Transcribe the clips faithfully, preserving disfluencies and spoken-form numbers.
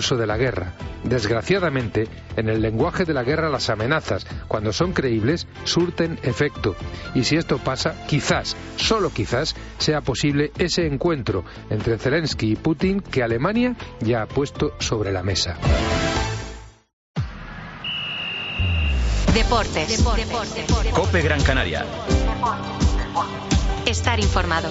colapso de la guerra. Desgraciadamente, en el lenguaje de la guerra las amenazas, cuando son creíbles, surten efecto. Y si esto pasa, quizás, solo quizás, sea posible ese encuentro entre Zelensky y Putin que Alemania ya ha puesto sobre la mesa. Deportes. Deportes. Deportes. COPE Gran Canaria. Estar informado.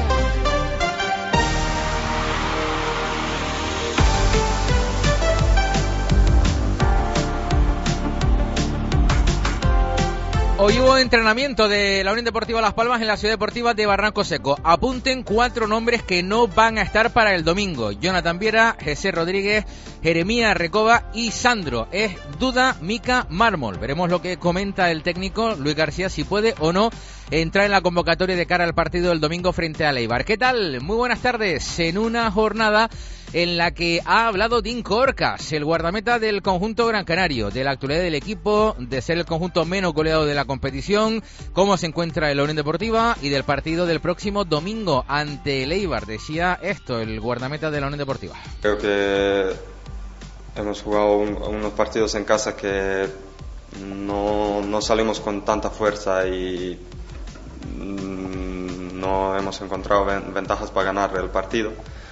Hoy hubo entrenamiento de la Unión Deportiva Las Palmas en la Ciudad Deportiva de Barranco Seco. Apunten cuatro nombres que no van a estar para el domingo: Jonathan Viera, José Rodríguez, Jeremías Recoba y Sandro. Es duda Mica Mármol. Veremos lo que comenta el técnico Luis García, si puede o no entrar en la convocatoria de cara al partido del domingo frente a Eibar. ¿Qué tal? Muy buenas tardes. En una jornada en la que ha hablado Dean Corcas, el guardameta del conjunto Gran Canario, de la actualidad del equipo, de ser el conjunto menos goleado de la competición, cómo se encuentra en la Unión Deportiva y del partido del próximo domingo ante el Eibar. Decía esto el guardameta de la Unión Deportiva. Creo que hemos jugado un, unos partidos en casa que no, no salimos con tanta fuerza y mm, no hemos encontrado ven, ventajas para ganar el partido.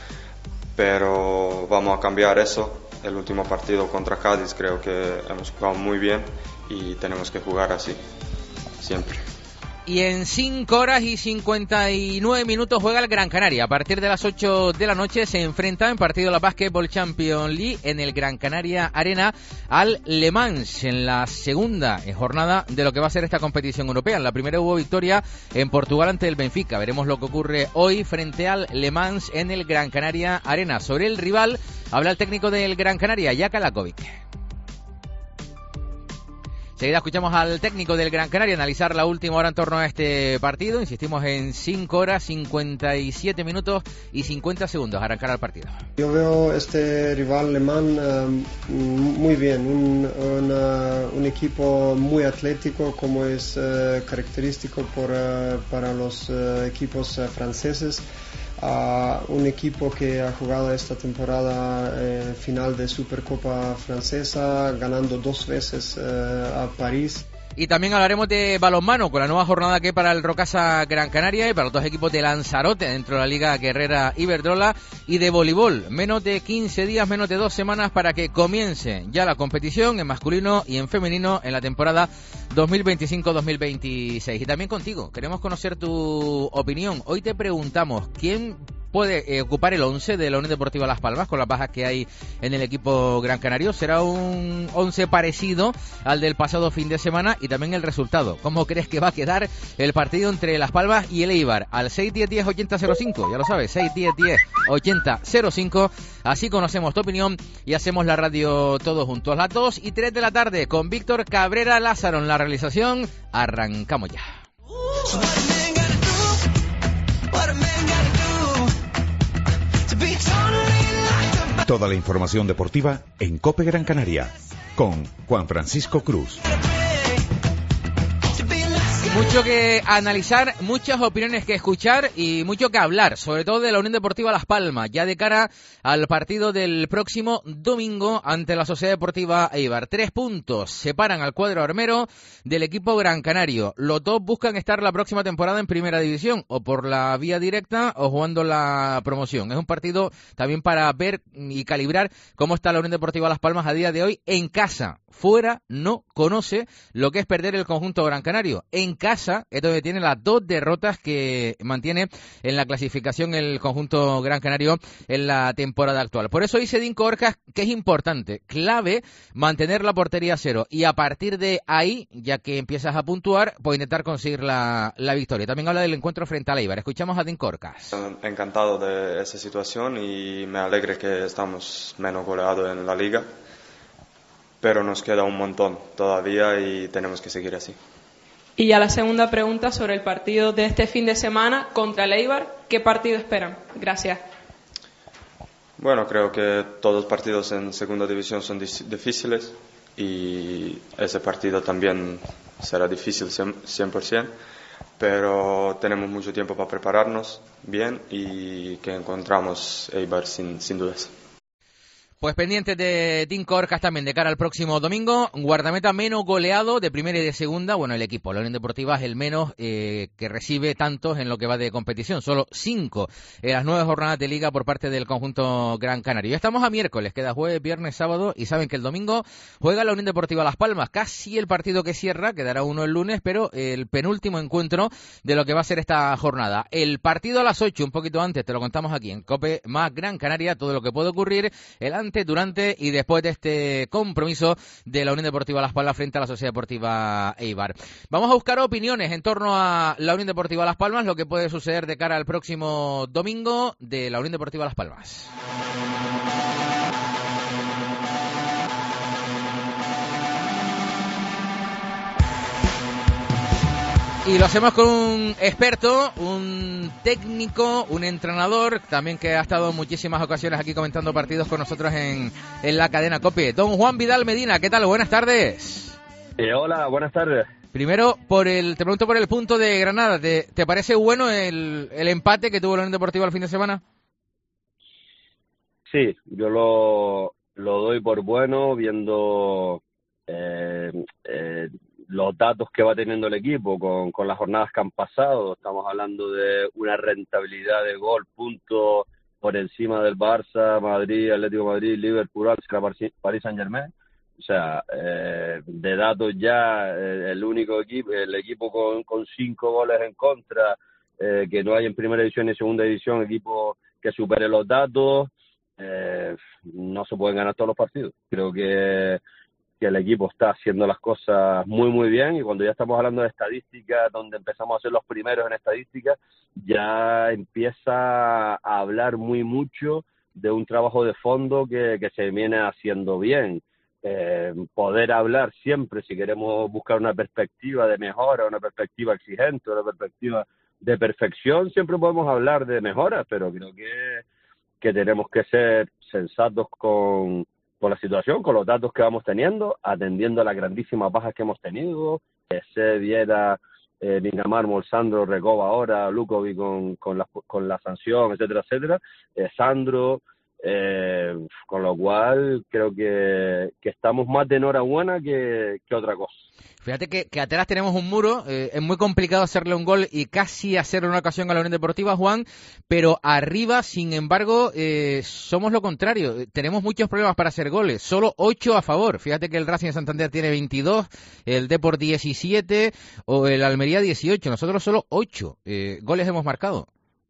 Pero vamos a cambiar eso. El último partido contra Cádiz creo que hemos jugado muy bien y tenemos que jugar así, siempre. Y en cinco horas y cincuenta y nueve minutos juega el Gran Canaria. A partir de las ocho de la noche se enfrenta en partido de la Basketball Champions League en el Gran Canaria Arena al Le Mans, en la segunda jornada de lo que va a ser esta competición europea. En la primera hubo victoria en Portugal ante el Benfica. Veremos lo que ocurre hoy frente al Le Mans en el Gran Canaria Arena. Sobre el rival habla el técnico del Gran Canaria, Jaka Lakovic. Seguida escuchamos al técnico del Gran Canaria analizar la última hora en torno a este partido. Insistimos en cinco horas, cincuenta y siete minutos y cincuenta segundos. Arrancar el partido. Yo veo este rival alemán uh, muy bien. Un, una, un equipo muy atlético, como es uh, característico por, uh, para los uh, equipos uh, franceses. Uh, un equipo que ha jugado esta temporada eh, final de Supercopa Francesa, ganando dos veces eh, a París. Y también hablaremos de balonmano con la nueva jornada que hay para el Rocasa Gran Canaria y para los dos equipos de Lanzarote dentro de la Liga Guerrera Iberdrola, y de voleibol. Menos de quince días, menos de dos semanas para que comience ya la competición en masculino y en femenino en la temporada dos mil veinticinco dos mil veintiséis. Y también contigo, queremos conocer tu opinión. Hoy te preguntamos, ¿quién puede eh, ocupar el once de la Unión Deportiva Las Palmas con las bajas que hay en el equipo Gran Canario? ¿Será un once parecido al del pasado fin de semana? Y también el resultado. ¿Cómo crees que va a quedar el partido entre Las Palmas y el Eibar? Al seis diez diez ochenta cero cinco, ya lo sabes, seis diez diez ochenta cero cinco. Así conocemos tu opinión y hacemos la radio todos juntos. A las dos y tres de la tarde con Víctor Cabrera Lázaro en la realización. Arrancamos ya. Toda la información deportiva en COPE Gran Canaria con Juan Francisco Cruz. Mucho que analizar, muchas opiniones que escuchar y mucho que hablar, sobre todo de la Unión Deportiva Las Palmas, ya de cara al partido del próximo domingo ante la Sociedad Deportiva Eibar. Tres puntos separan al cuadro armero del equipo Gran Canario. Los dos buscan estar la próxima temporada en Primera División, o por la vía directa o jugando la promoción. Es un partido también para ver y calibrar cómo está la Unión Deportiva Las Palmas a día de hoy en casa. Fuera no conoce lo que es perder el conjunto Gran Canario. En casa es donde tiene las dos derrotas que mantiene en la clasificación el conjunto Gran Canario en la temporada actual. Por eso dice Dean Corcas que es importante, clave, mantener la portería a cero. Y a partir de ahí, ya que empiezas a puntuar, pues intentar conseguir la, la victoria. También habla del encuentro frente a Eibar. Escuchamos a Dean Corcas. Encantado de esa situación y me alegra que estamos menos goleados en la liga. Pero nos queda un montón todavía y tenemos que seguir así. Y ya la segunda pregunta sobre el partido de este fin de semana contra el Eibar. ¿Qué partido esperan? Gracias. Bueno, creo que todos los partidos en segunda división son difíciles y ese partido también será difícil cien por ciento, pero tenemos mucho tiempo para prepararnos bien y que encontramos Eibar sin, sin dudas. Pues pendientes de Tim Corcas también de cara al próximo domingo. Guardameta menos goleado de primera y de segunda. Bueno, el equipo, la Unión Deportiva, es el menos eh, que recibe tantos en lo que va de competición. Solo cinco en las nueve jornadas de liga por parte del conjunto Gran Canario. Ya estamos a miércoles, queda jueves, viernes, sábado y saben que el domingo juega la Unión Deportiva Las Palmas. Casi el partido que cierra, quedará uno el lunes, pero el penúltimo encuentro de lo que va a ser esta jornada. El partido a las ocho, un poquito antes, te lo contamos aquí en COPE más Gran Canaria, todo lo que puede ocurrir, el antes, durante y después de este compromiso de la Unión Deportiva Las Palmas frente a la Sociedad Deportiva Eibar. Vamos a buscar opiniones en torno a la Unión Deportiva Las Palmas, lo que puede suceder de cara al próximo domingo de la Unión Deportiva Las Palmas. Y lo hacemos con un experto, un técnico, un entrenador, también que ha estado en muchísimas ocasiones aquí comentando partidos con nosotros en, en la cadena COPE. Don Juan Vidal Medina, ¿qué tal? Buenas tardes. Eh, hola, buenas tardes. Primero, por el, te pregunto por el punto de Granada. ¿Te, te parece bueno el, el empate que tuvo la Unión Deportiva el fin de semana? Sí, yo lo, lo doy por bueno viendo eh, eh, los datos que va teniendo el equipo con, con las jornadas que han pasado. Estamos hablando de una rentabilidad de gol, puntos por encima del Barça, Madrid, Atlético de Madrid, Liverpool, Paris Saint-Germain. O sea, eh, de datos ya, eh, el único equipo, el equipo con, con cinco goles en contra, eh, que no hay en primera división y segunda división, equipo que supere los datos, eh, no se pueden ganar todos los partidos. Creo que que el equipo está haciendo las cosas muy muy bien, y cuando ya estamos hablando de estadísticas, donde empezamos a ser los primeros en estadísticas, ya empieza a hablar muy mucho de un trabajo de fondo que, que se viene haciendo bien. Eh, poder hablar siempre, si queremos buscar una perspectiva de mejora, una perspectiva exigente, una perspectiva de perfección, siempre podemos hablar de mejoras, pero creo que, que tenemos que ser sensatos con con la situación, con los datos que vamos teniendo, atendiendo a las grandísimas bajas que hemos tenido, Ese, Viera, eh, Mingamar, Molsandro, Recoba ahora, Lukovic con, con, la, con la sanción, etcétera, etcétera, eh, Sandro, eh, con lo cual creo que, que estamos más de enhorabuena que, que otra cosa. Fíjate que, que atrás tenemos un muro, eh, es muy complicado hacerle un gol y casi hacerle una ocasión a la Unión Deportiva, Juan, pero arriba, sin embargo, eh, somos lo contrario, tenemos muchos problemas para hacer goles, solo ocho a favor. Fíjate que el Racing de Santander tiene veintidós, el Depor diecisiete o el Almería dieciocho, nosotros solo ocho eh, goles hemos marcado.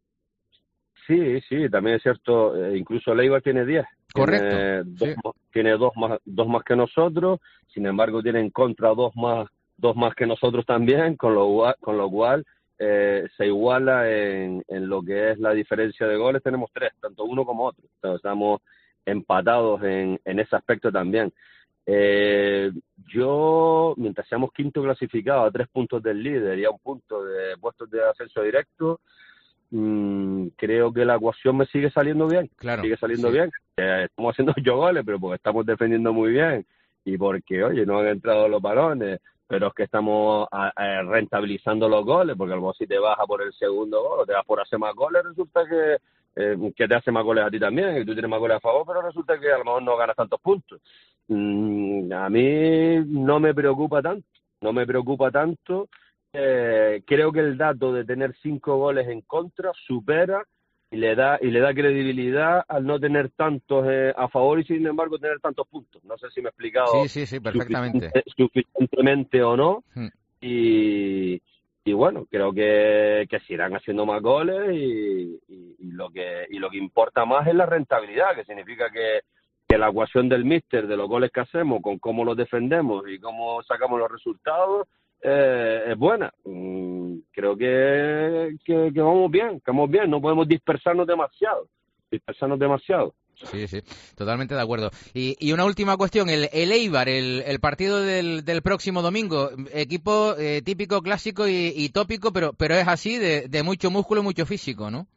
Sí, sí, también es cierto, eh, incluso el Eibar tiene diez. Correcto. Tiene, dos, sí. tiene dos más dos más que nosotros, sin embargo tiene en contra dos más dos más que nosotros también, con lo, con lo cual eh, se iguala en, en lo que es la diferencia de goles, tenemos tres, tanto uno como otro. Entonces, estamos empatados en, en ese aspecto también. Eh, yo, mientras seamos quinto clasificado a tres puntos del líder y a un punto de puestos de ascenso directo, Mm, creo que la ecuación me sigue saliendo bien, claro, sigue saliendo sí. bien. Eh, estamos haciendo ocho goles, pero porque estamos defendiendo muy bien y porque, oye, no han entrado los balones, pero es que estamos a, a rentabilizando los goles, porque a lo mejor si te baja por el segundo gol o te vas por hacer más goles, resulta que, eh, que te hace más goles a ti también, y tú tienes más goles a favor, pero resulta que a lo mejor no ganas tantos puntos. Mm, a mí no me preocupa tanto, no me preocupa tanto. Eh, creo que el dato de tener cinco goles en contra supera y le da y le da credibilidad al no tener tantos eh, a favor y sin embargo tener tantos puntos. No sé si me he explicado sí, sí, sí, perfectamente. Suficiente, suficientemente o no. Hmm. Y, y bueno, creo que, que se irán haciendo más goles y, y, y lo que y lo que importa más es la rentabilidad, que significa que, que la ecuación del míster de los goles que hacemos con cómo los defendemos y cómo sacamos los resultados Eh, es buena. Mm, creo que, que, que vamos bien, que vamos bien, no podemos dispersarnos demasiado, dispersarnos demasiado. Sí, sí, totalmente de acuerdo. Y, y una última cuestión, el, el Eibar, el, el partido del, del próximo domingo, equipo eh, típico, clásico y, y tópico, pero, pero es así, de, de mucho músculo y mucho físico, ¿no?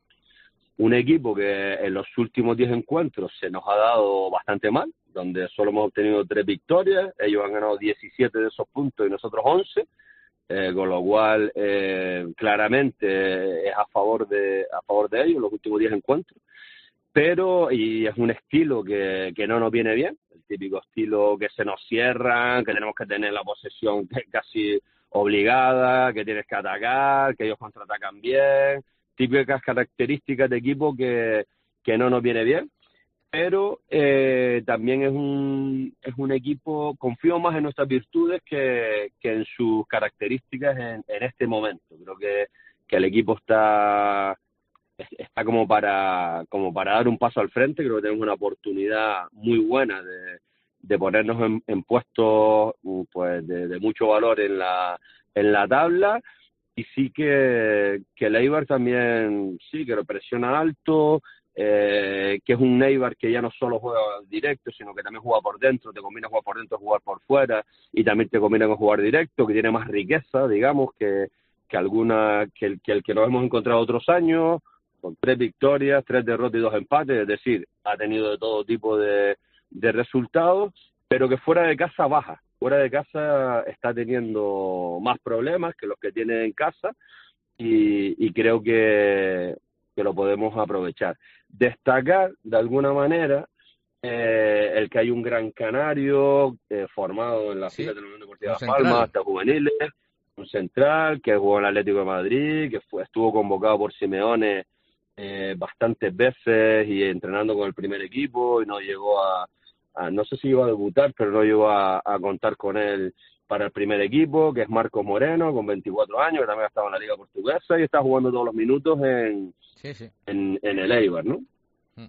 Un equipo que en los últimos diez encuentros se nos ha dado bastante mal, donde solo hemos obtenido tres victorias, ellos han ganado diecisiete de esos puntos y nosotros once, eh, con lo cual eh, claramente es a favor de a favor de ellos los últimos diez encuentros. pero, y es un estilo que, que no nos viene bien, el típico estilo que se nos cierran, que tenemos que tener la posesión casi obligada, que tienes que atacar, que ellos contraatacan bien, típicas características de equipo que, que no nos viene bien. Pero eh, también es un es un equipo, confío más en nuestras virtudes que, que en sus características en, en este momento. Creo que, que el equipo está está como para como para dar un paso al frente. Creo que tenemos una oportunidad muy buena de, de ponernos en, en puestos pues de, de mucho valor en la en la tabla. Y sí que, que el Eibar también sí que lo presiona alto. Eh, que es un Eibar que ya no solo juega directo, sino que también juega por dentro, te combina jugar por dentro, jugar por fuera, y también te combina con jugar directo, que tiene más riqueza, digamos, que, que alguna que el, que el que nos hemos encontrado otros años, con tres victorias, tres derrotas y dos empates, es decir, ha tenido de todo tipo de, de resultados, pero que fuera de casa baja, fuera de casa está teniendo más problemas que los que tiene en casa, y, y creo que que lo podemos aprovechar. Destacar, de alguna manera, eh, el que hay un gran canario eh, formado en la sí, fila de la Unión Deportiva Las Palmas, hasta juveniles, un central que jugó en el Atlético de Madrid, que fue, estuvo convocado por Simeone eh, bastantes veces y entrenando con el primer equipo y no llegó a, a no sé si iba a debutar, pero no llegó a, a contar con él para el primer equipo, que es Marcos Moreno, con veinticuatro años, que también ha estado en la Liga Portuguesa y está jugando todos los minutos en, sí, sí. en, en el Eibar, ¿no? Mm.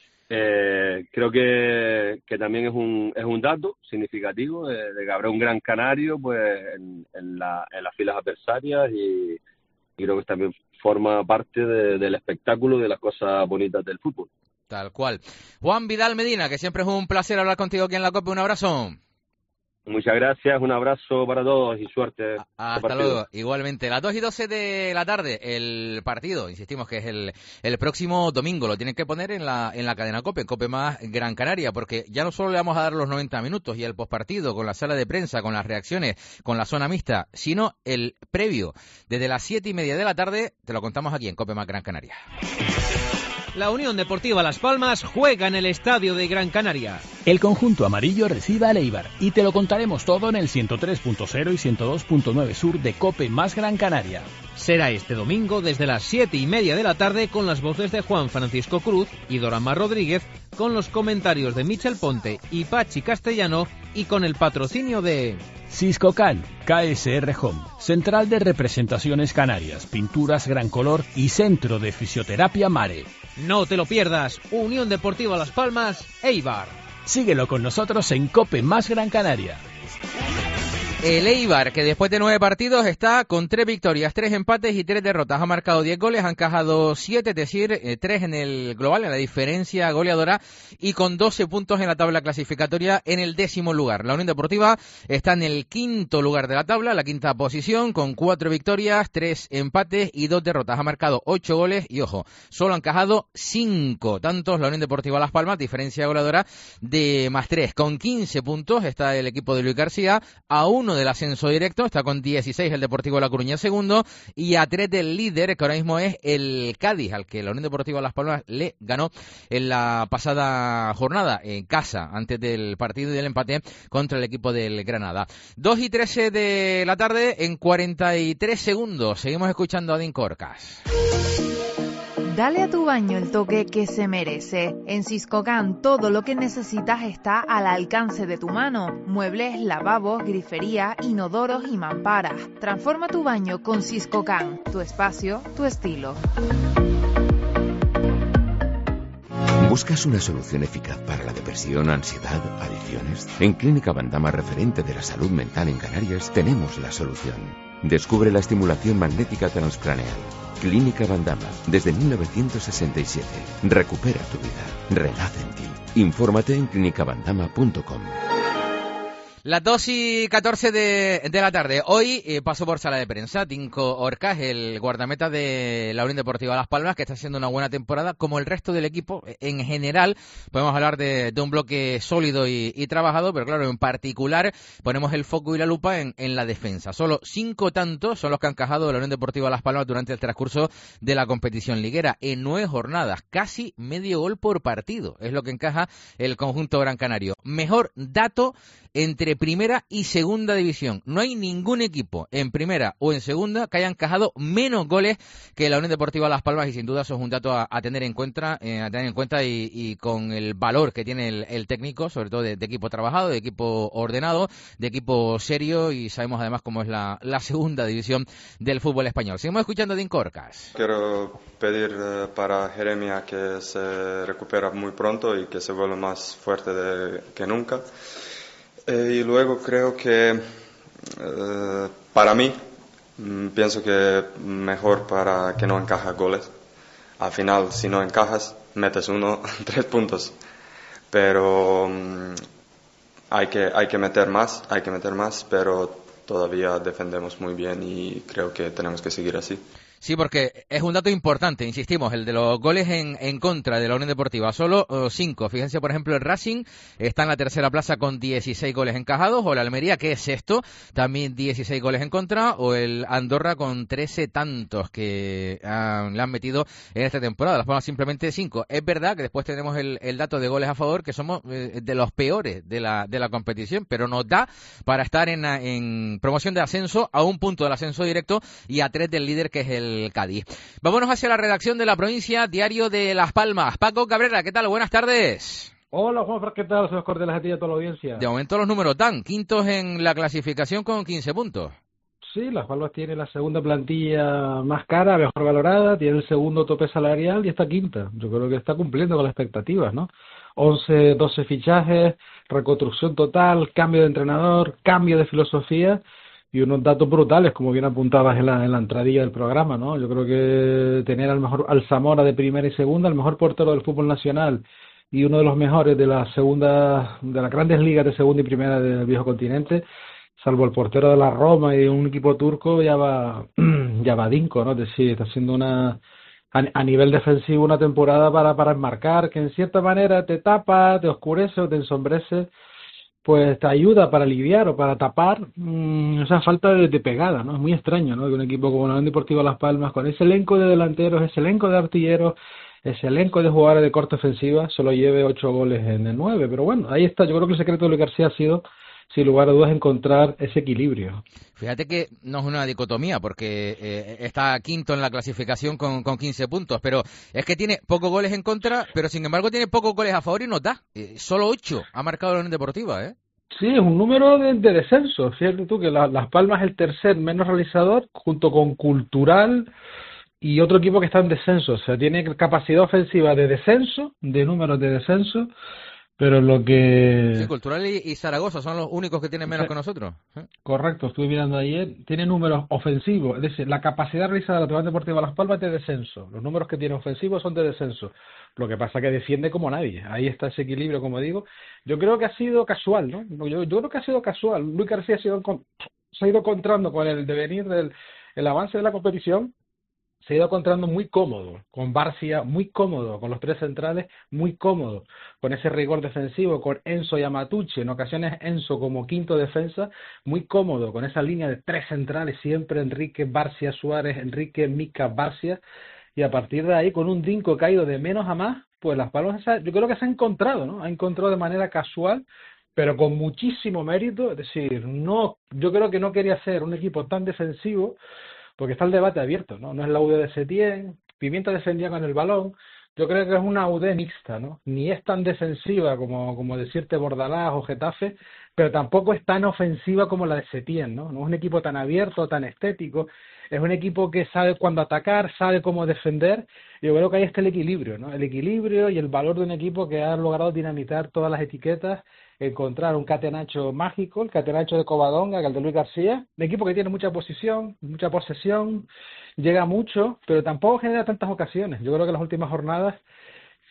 Eh, creo que, que también es un es un dato significativo de, de que habrá un gran canario pues en, en, la, en las filas adversarias y, y creo que también forma parte de, del espectáculo, de las cosas bonitas del fútbol. Tal cual. Juan Vidal Medina, que siempre es un placer hablar contigo aquí en la COPE. Un abrazo. Muchas gracias, un abrazo para todos y suerte. Hasta luego, igualmente. Las dos y doce de la tarde, el partido, insistimos que es el, el próximo domingo, lo tienen que poner en la en la cadena COPE, COPE más Gran Canaria, porque ya no solo le vamos a dar los noventa minutos y el postpartido, con la sala de prensa, con las reacciones, con la zona mixta, sino el previo. Desde las siete y media de la tarde, te lo contamos aquí en COPE más Gran Canaria. La Unión Deportiva Las Palmas juega en el Estadio de Gran Canaria. El conjunto amarillo recibe al Eibar y te lo contaremos todo en el ciento tres punto cero y ciento dos punto nueve Sur de COPE más Gran Canaria. Será este domingo desde las siete y media de la tarde con las voces de Juan Francisco Cruz y Dorama Rodríguez, con los comentarios de Michel Ponte y Pachi Castellano y con el patrocinio de Siscocan, K S R Home, Central de Representaciones Canarias, Pinturas Gran Color y Centro de Fisioterapia Mare. No te lo pierdas, Unión Deportiva Las Palmas, Eibar. Síguelo con nosotros en COPE más Gran Canaria. El Eibar, que después de nueve partidos está con tres victorias, tres empates y tres derrotas. Ha marcado diez goles, ha encajado siete, es decir, eh, tres en el global, en la diferencia goleadora, y con doce puntos en la tabla clasificatoria en el décimo lugar. La Unión Deportiva está en el quinto lugar de la tabla, la quinta posición, con cuatro victorias, tres empates y dos derrotas. Ha marcado ocho goles y, ojo, solo ha encajado cinco tantos la Unión Deportiva Las Palmas, diferencia goleadora de más tres. Con quince puntos está el equipo de Luis García, a uno del ascenso directo, está con dieciséis el Deportivo La Coruña segundo y a tres del líder, que ahora mismo es el Cádiz, al que la Unión Deportiva Las Palmas le ganó en la pasada jornada en casa, antes del partido y del empate contra el equipo del Granada. dos y trece de la tarde, en cuarenta y tres segundos, seguimos escuchando a Dean Corcas. Dale a tu baño el toque que se merece. En Siscocan todo lo que necesitas está al alcance de tu mano. Muebles, lavabos, grifería, inodoros y mamparas. Transforma tu baño con Siscocan. Tu espacio, tu estilo. ¿Buscas una solución eficaz para la depresión, ansiedad, adicciones? En Clínica Bandama, referente de la salud mental en Canarias, tenemos la solución. Descubre la estimulación magnética transcraneal. Clínica Bandama, desde mil novecientos sesenta y siete. Recupera tu vida. Renace en ti. Infórmate en clínica bandama punto com. Las dos y catorce de, de la tarde. Hoy eh, paso por sala de prensa. Tinko Orcas, el guardameta de la Unión Deportiva Las Palmas, que está haciendo una buena temporada, como el resto del equipo. En general, podemos hablar de, de un bloque sólido y, y trabajado, pero claro, en particular ponemos el foco y la lupa en, en la defensa. Solo cinco tantos son los que han encajado la Unión Deportiva Las Palmas durante el transcurso de la competición liguera. En nueve jornadas, casi medio gol por partido. Es lo que encaja el conjunto gran canario. Mejor dato entre primera y segunda división. No hay ningún equipo en primera o en segunda que haya encajado menos goles que la Unión Deportiva Las Palmas, y sin duda eso es un dato a, a tener en cuenta, eh, a tener en cuenta y, y con el valor que tiene el, el técnico, sobre todo de, de equipo trabajado, de equipo ordenado, de equipo serio, y sabemos además cómo es la, la segunda división del fútbol español. Seguimos escuchando a Tinko Orcas. Quiero pedir uh, para Jeremia que se recupere muy pronto y que se vuelva más fuerte de, que nunca. Eh, y luego creo que eh, para mí mm, pienso que mejor para que no encaja goles. Al final, si no encajas, metes uno, tres puntos. Pero mm, hay que hay que meter más, hay que meter más, pero todavía defendemos muy bien y creo que tenemos que seguir así. Sí, porque es un dato importante, insistimos, el de los goles en, en contra de la Unión Deportiva. Solo uh, cinco. Fíjense, por ejemplo, el Racing está en la tercera plaza con dieciséis goles encajados, o el Almería, que es sexto, también dieciséis goles en contra, o el Andorra con trece tantos que uh, le han metido en esta temporada. Las Palmas simplemente cinco. Es verdad que después tenemos el, el dato de goles a favor, que somos eh, de los peores de la, de la competición, pero nos da para estar en, en promoción de ascenso, a un punto del ascenso directo y a tres del líder, que es el Cádiz. Vámonos hacia la redacción de La Provincia, diario de Las Palmas. Paco Cabrera, ¿qué tal? Buenas tardes. Hola, Juanfran, ¿qué tal? Soy Cordeles a ti y a toda la audiencia. De momento los números dan, quintos en la clasificación con quince puntos. Sí, Las Palmas tiene la segunda plantilla más cara, mejor valorada, tiene el segundo tope salarial y está quinta. Yo creo que está cumpliendo con las expectativas, ¿no? once, doce fichajes, reconstrucción total, cambio de entrenador, cambio de filosofía y unos datos brutales, como bien apuntabas en la, en la entradilla del programa, ¿no? Yo creo que tener al mejor al Zamora de primera y segunda, el mejor portero del fútbol nacional y uno de los mejores de la segunda, de las grandes ligas de segunda y primera del viejo continente, salvo el portero de la Roma y de un equipo turco, ya va ya va dinco, ¿no? Es decir, está haciendo una a, a nivel defensivo una temporada para para enmarcar, que en cierta manera te tapa, te oscurece o te ensombrece, pues te ayuda para aliviar o para tapar mmm, esa falta de, de pegada, ¿no? Es muy extraño, ¿no? Que un equipo como la Unión Deportiva Las Palmas, con ese elenco de delanteros, ese elenco de artilleros, ese elenco de jugadores de corte ofensiva, solo lleve ocho goles en el nueve. Pero bueno, ahí está. Yo creo que el secreto de Luis García ha sido, sin lugar a dudas, encontrar ese equilibrio. Fíjate que no es una dicotomía, porque eh, está quinto en la clasificación con, con quince puntos, pero es que tiene pocos goles en contra, pero sin embargo tiene pocos goles a favor y nos da. Eh, solo ocho ha marcado la Unión Deportiva, ¿eh? Sí, es un número de, de descenso. Fíjate tú que la, Las Palmas es el tercer menos realizador, junto con Cultural y otro equipo que está en descenso. O sea, tiene capacidad ofensiva de descenso, de números de descenso, pero lo que... Sí, Cultural y, y Zaragoza son los únicos que tienen menos sí, que nosotros. ¿Eh? Correcto, estuve mirando ayer. Tiene números ofensivos, es decir, la capacidad realizada de la Unión Deportiva Las Palmas es de descenso. Los números que tiene ofensivos son de descenso. Lo que pasa es que defiende como nadie. Ahí está ese equilibrio, como digo. Yo creo que ha sido casual, ¿no? Yo, yo creo que ha sido casual. Luis García ha sido, se ha ido encontrando con el devenir del el avance de la competición. Se ha ido encontrando muy cómodo, con Barcia muy cómodo, con los tres centrales muy cómodo, con ese rigor defensivo, con Enzo y Amatucci, en ocasiones Enzo como quinto defensa, muy cómodo, con esa línea de tres centrales, siempre Enrique, Barcia, Suárez, Enrique, Mica, Barcia, y a partir de ahí, con un Dinko caído de menos a más, pues Las Palmas, yo creo que se ha encontrado, ¿no? Ha encontrado de manera casual, pero con muchísimo mérito, es decir, no, yo creo que no quería ser un equipo tan defensivo, porque está el debate abierto, ¿no? No es la U D de Setién, Pimienta defendía con el balón, yo creo que es una U D mixta, ¿no? Ni es tan defensiva como, como decirte Bordalás o Getafe, pero tampoco es tan ofensiva como la de Setién, ¿no? No es un equipo tan abierto, tan estético, es un equipo que sabe cuándo atacar, sabe cómo defender, y yo creo que ahí está el equilibrio, ¿no? El equilibrio y el valor de un equipo que ha logrado dinamitar todas las etiquetas, encontrar un catenacho mágico, el catenacho de Covadonga, que el de Luis García, un equipo que tiene mucha posición, mucha posesión, llega mucho, pero tampoco genera tantas ocasiones. Yo creo que en las últimas jornadas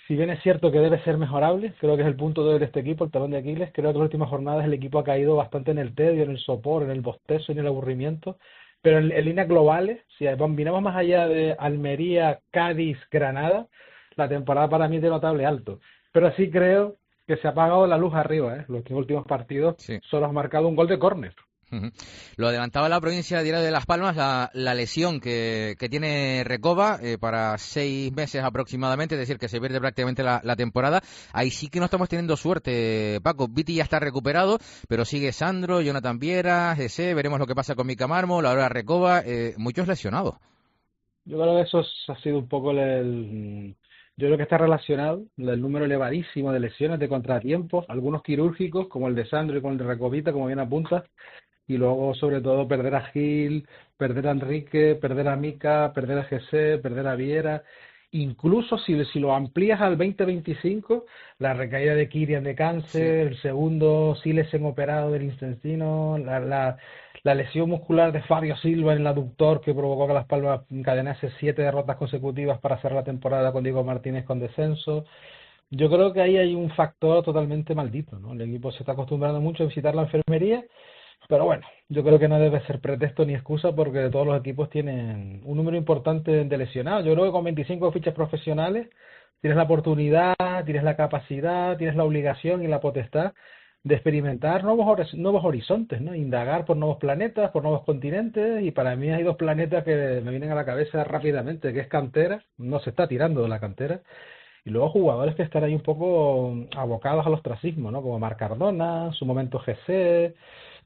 si bien es cierto que debe ser mejorable, creo que es el punto débil de este equipo, el talón de Aquiles. Creo que en las últimas jornadas el equipo ha caído bastante en el tedio, en el sopor, en el bostezo, en el aburrimiento. Pero en, en líneas globales, si miramos más allá de Almería, Cádiz, Granada, la temporada para mí es de notable alto. Pero sí creo que se ha apagado la luz arriba, ¿eh? Los últimos partidos sí. Solo has marcado un gol de córner. Uh-huh. Lo adelantaba la provincia de Diario de Las Palmas, la, la lesión que, que tiene Recoba eh, para seis meses aproximadamente, es decir, que se pierde prácticamente la, la temporada. Ahí sí que no estamos teniendo suerte, Paco. Viti ya está recuperado, pero sigue Sandro, Jonathan Viera, Jesse, veremos lo que pasa con Mica Mármol, la hora Recoba, eh, muchos lesionados. Yo creo que eso ha sido un poco el... el... Yo creo que está relacionado el número elevadísimo de lesiones, de contratiempos, algunos quirúrgicos, como el de Sandro y como el de Recovita, como bien apunta, y luego sobre todo perder a Gil, perder a Enrique, perder a Mica, perder a Jesse, perder a Viera. Incluso si, si lo amplías al veinte veinticinco, la recaída de Kirian de cáncer, sí. El segundo Silesen operado del intestino, la, la, la lesión muscular de Fabio Silva en el aductor que provocó que Las Palmas encadenase siete derrotas consecutivas para cerrar la temporada con Diego Martínez con descenso. Yo creo que ahí hay un factor totalmente maldito, ¿no? El equipo se está acostumbrando mucho a visitar la enfermería, pero bueno, yo creo que no debe ser pretexto ni excusa porque todos los equipos tienen un número importante de lesionados. Yo creo que con veinticinco fichas profesionales tienes la oportunidad, tienes la capacidad, tienes la obligación y la potestad de experimentar nuevos nuevos horizontes, ¿no? Indagar por nuevos planetas, por nuevos continentes, y para mí hay dos planetas que me vienen a la cabeza rápidamente, que es cantera, no se está tirando de la cantera, y luego jugadores que están ahí un poco abocados al ostracismo, ¿no? Como Marc Cardona, su momento G C,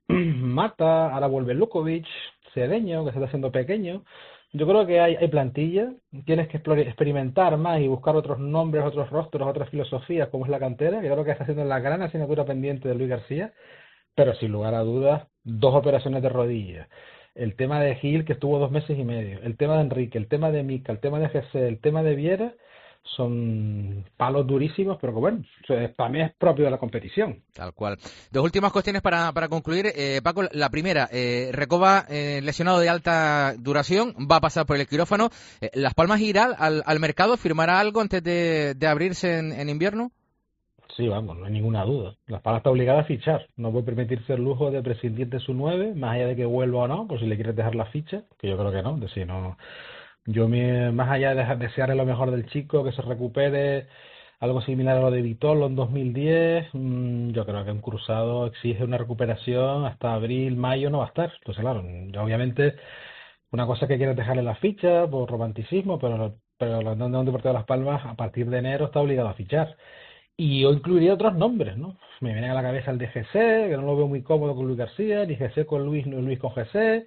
Mata, ahora vuelve Lukovic, Cedeño, que se está haciendo pequeño. Yo creo que hay, hay plantilla, tienes que experimentar más y buscar otros nombres, otros rostros, otras filosofías, como es la cantera, que creo que está haciendo la gran asignatura pendiente de Luis García, pero sin lugar a dudas, dos operaciones de rodillas. El tema de Gil, que estuvo dos meses y medio, el tema de Enrique, el tema de Mica, el tema de G C, el tema de Viera, son palos durísimos, pero que bueno, para mí es propio de la competición. Tal cual. Dos últimas cuestiones para, para concluir. Eh, Paco, la primera, eh, Recoba eh, lesionado de alta duración, va a pasar por el quirófano. Eh, ¿Las Palmas irá al, al mercado, firmará algo antes de, de abrirse en, en invierno? Sí, vamos, no hay ninguna duda. Las Palmas está obligada a fichar. No puede permitirse el lujo de prescindir de su nueve, más allá de que vuelva o no, por si le quieres dejar la ficha, que yo creo que no, de si no... Yo, me, más allá de desearle lo mejor del chico, que se recupere, algo similar a lo de Vitolo en dos mil diez, mmm, yo creo que un cruzado exige una recuperación hasta abril, mayo, no va a estar. Entonces, claro, yo, obviamente, una cosa que quieres dejarle la ficha por romanticismo, pero, pero la Unión Deportiva de Las Palmas a partir de enero está obligado a fichar. Y yo incluiría otros nombres, ¿no? Me viene a la cabeza el de G C, que no lo veo muy cómodo con Luis García, ni G C con Luis, ni Luis con G C.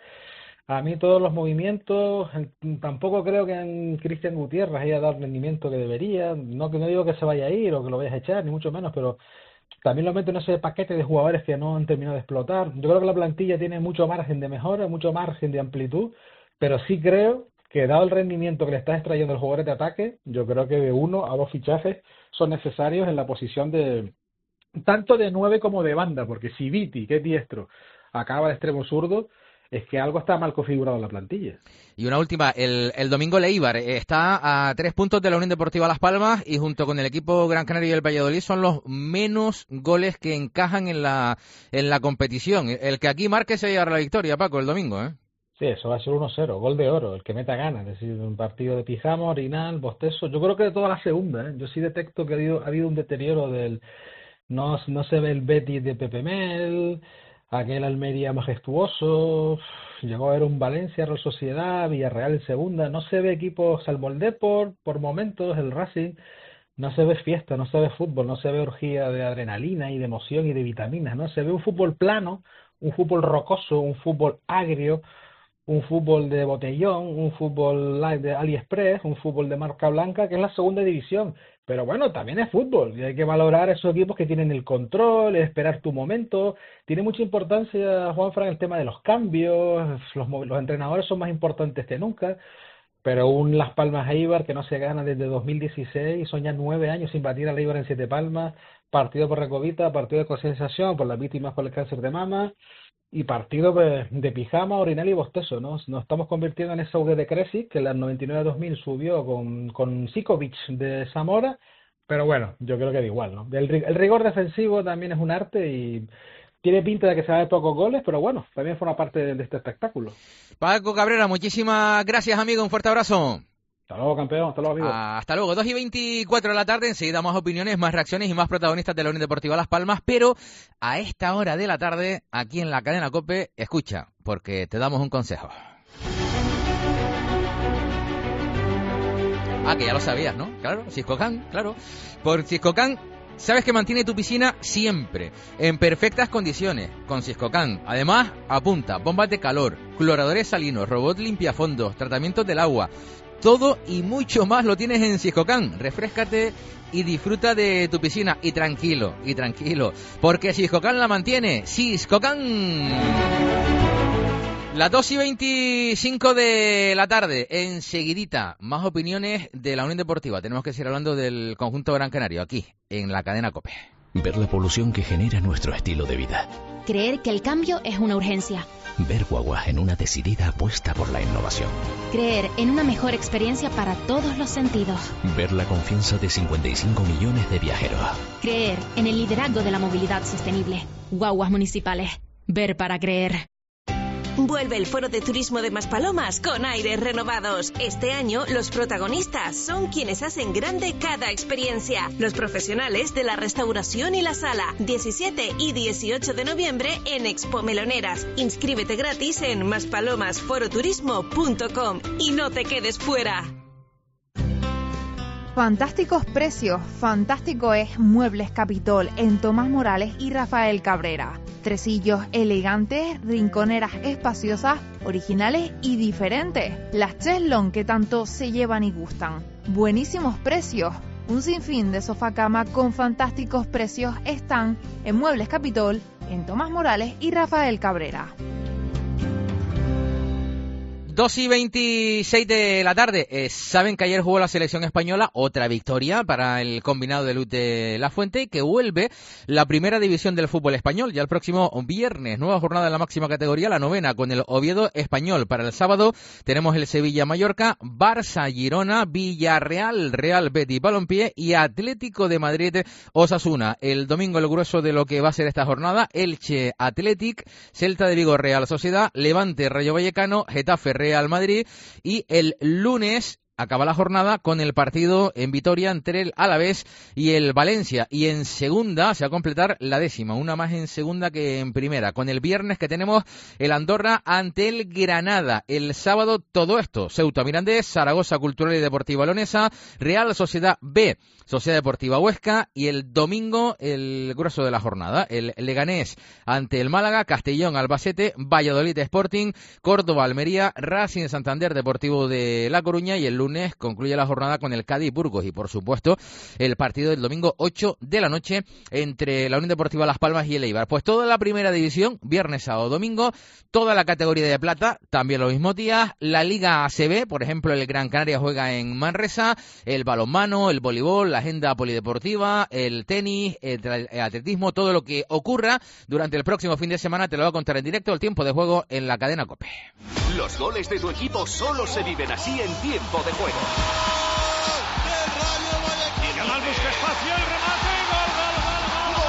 A mí todos los movimientos, tampoco creo que en Cristian Gutiérrez haya dado el rendimiento que debería, no que no digo que se vaya a ir o que lo vayas a echar, ni mucho menos, pero también lo meto en ese paquete de jugadores que no han terminado de explotar. Yo creo que la plantilla tiene mucho margen de mejora, mucho margen de amplitud, pero sí creo que dado el rendimiento que le está extrayendo el jugador de ataque, yo creo que de uno a dos fichajes son necesarios en la posición de tanto de nueve como de banda, porque si Viti, que es diestro, acaba de extremo zurdo, es que algo está mal configurado en la plantilla. Y una última, el, el domingo el Eibar está a tres puntos de la Unión Deportiva Las Palmas y junto con el equipo Gran Canaria y el Valladolid son los menos goles que encajan en la en la competición. El que aquí marque se llevará la victoria, Paco, el domingo, ¿eh? Sí, eso va a ser uno cero, gol de oro, el que meta ganas, es decir, un partido de pijama, orinal, bostezo. Yo creo que de toda la segunda, ¿eh? Yo sí detecto que ha habido, ha habido un deterioro del... No, no se ve el Betis de Pepe Mel, aquel Almería majestuoso, llegó a ver un Valencia, Real Sociedad, Villarreal en segunda, no se ve equipos salvo el Depor, por momentos el Racing, no se ve fiesta, no se ve fútbol, no se ve orgía de adrenalina y de emoción y de vitaminas, no se ve un fútbol plano, un fútbol rocoso, un fútbol agrio, un fútbol de botellón, un fútbol live de AliExpress, un fútbol de marca blanca, que es la segunda división. Pero bueno, también es fútbol y hay que valorar esos equipos que tienen el control, esperar tu momento. Tiene mucha importancia, Juanfran, el tema de los cambios, los, los entrenadores son más importantes que nunca, pero un Las Palmas Eibar que no se gana desde dos mil dieciséis, son ya nueve años sin batir a Eibar en Siete Palmas, partido por Recovita, partido de concienciación por las víctimas por el cáncer de mama, y partido de, de pijama, orinal y bostezo, ¿no? Nos estamos convirtiendo en esa U D de Kresic, que en las noventa y nueve dos mil subió con, con Sikovic de Zamora, Pero bueno, yo creo que da igual, ¿no? El, el rigor defensivo también es un arte y tiene pinta de que se va de pocos goles, pero bueno, también forma parte de, de este espectáculo. Paco Cabrera, muchísimas gracias, amigo. Un fuerte abrazo. Hasta luego, campeón. Hasta luego, amigo. Ah, hasta luego. dos y veinticuatro de la tarde. Enseguida más opiniones, más reacciones y más protagonistas de la Unión Deportiva Las Palmas. Pero a esta hora de la tarde, aquí en la cadena COPE, escucha, porque te damos un consejo. Ah, que ya lo sabías, ¿no? Claro, Ciscocan, claro. Por Ciscocan, sabes que mantiene tu piscina siempre en perfectas condiciones con Ciscocan. Además, apunta, bombas de calor, cloradores salinos, robot limpiafondos, tratamientos del agua. Todo y mucho más lo tienes en Ciscocan. Refréscate y disfruta de tu piscina. Y tranquilo, y tranquilo, porque Ciscocan la mantiene. Ciscocan. Las dos y veinticinco de la tarde, enseguidita, más opiniones de la Unión Deportiva. Tenemos que seguir hablando del conjunto Gran Canario, aquí, en la cadena COPE. Ver la polución que genera nuestro estilo de vida. Creer que el cambio es una urgencia. Ver Guagua en una decidida apuesta por la innovación. Creer en una mejor experiencia para todos los sentidos. Ver la confianza de cincuenta y cinco millones de viajeros. Creer en el liderazgo de la movilidad sostenible. Guaguas municipales. Ver para creer. Vuelve el Foro de Turismo de Maspalomas con aires renovados. Este año los protagonistas son quienes hacen grande cada experiencia. Los profesionales de la restauración y la sala. diecisiete y dieciocho de noviembre en Expo Meloneras. Inscríbete gratis en maspalomas foro turismo punto com y no te quedes fuera. Fantásticos precios, fantástico es Muebles Capitol en Tomás Morales y Rafael Cabrera. Tresillos elegantes, rinconeras espaciosas, originales y diferentes. Las cheslón que tanto se llevan y gustan. Buenísimos precios. Un sinfín de sofá cama con fantásticos precios están en Muebles Capitol en Tomás Morales y Rafael Cabrera. dos y veintiséis de la tarde. Eh, Saben que ayer jugó la selección española, otra victoria para el combinado de Luz de la Fuente, que vuelve la primera división del fútbol español. Ya el próximo viernes, nueva jornada en la máxima categoría, la novena, con el Oviedo Español. Para el sábado tenemos el Sevilla-Mallorca, Barça-Girona, Villarreal, Real Betis Balompié y Atlético de Madrid-Osasuna. El domingo el grueso de lo que va a ser esta jornada, Elche-Athletic, Celta de Vigo Real Sociedad, Levante-Rayo Vallecano, Getafe Real Madrid, y el lunes acaba la jornada con el partido en Vitoria entre el Alavés y el Valencia. Y en segunda se va a completar la décima, una más en segunda que en primera, con el viernes que tenemos el Andorra ante el Granada. El sábado todo esto, Ceuta Mirandés, Zaragoza Cultural y Deportiva Leonesa, Real Sociedad B, Sociedad Deportiva Huesca, y el domingo el grueso de la jornada, el Leganés ante el Málaga, Castellón Albacete, Valladolid Sporting, Córdoba Almería, Racing Santander Deportivo de La Coruña, y el lunes concluye la jornada con el Cádiz Burgos y por supuesto el partido del domingo ocho de la noche entre la Unión Deportiva Las Palmas y el Eibar. Pues toda la primera división, viernes, sábado, domingo, toda la categoría de plata, también los mismos días, la Liga A C B, por ejemplo el Gran Canaria juega en Manresa, el balonmano, el voleibol, la agenda polideportiva, el tenis, el atletismo, todo lo que ocurra durante el próximo fin de semana te lo voy a contar en directo, el tiempo de juego en la cadena COPE. Los goles de tu equipo solo se viven así en tiempo de juego. Yamal busca espacio, el remate, gol, gol, gol,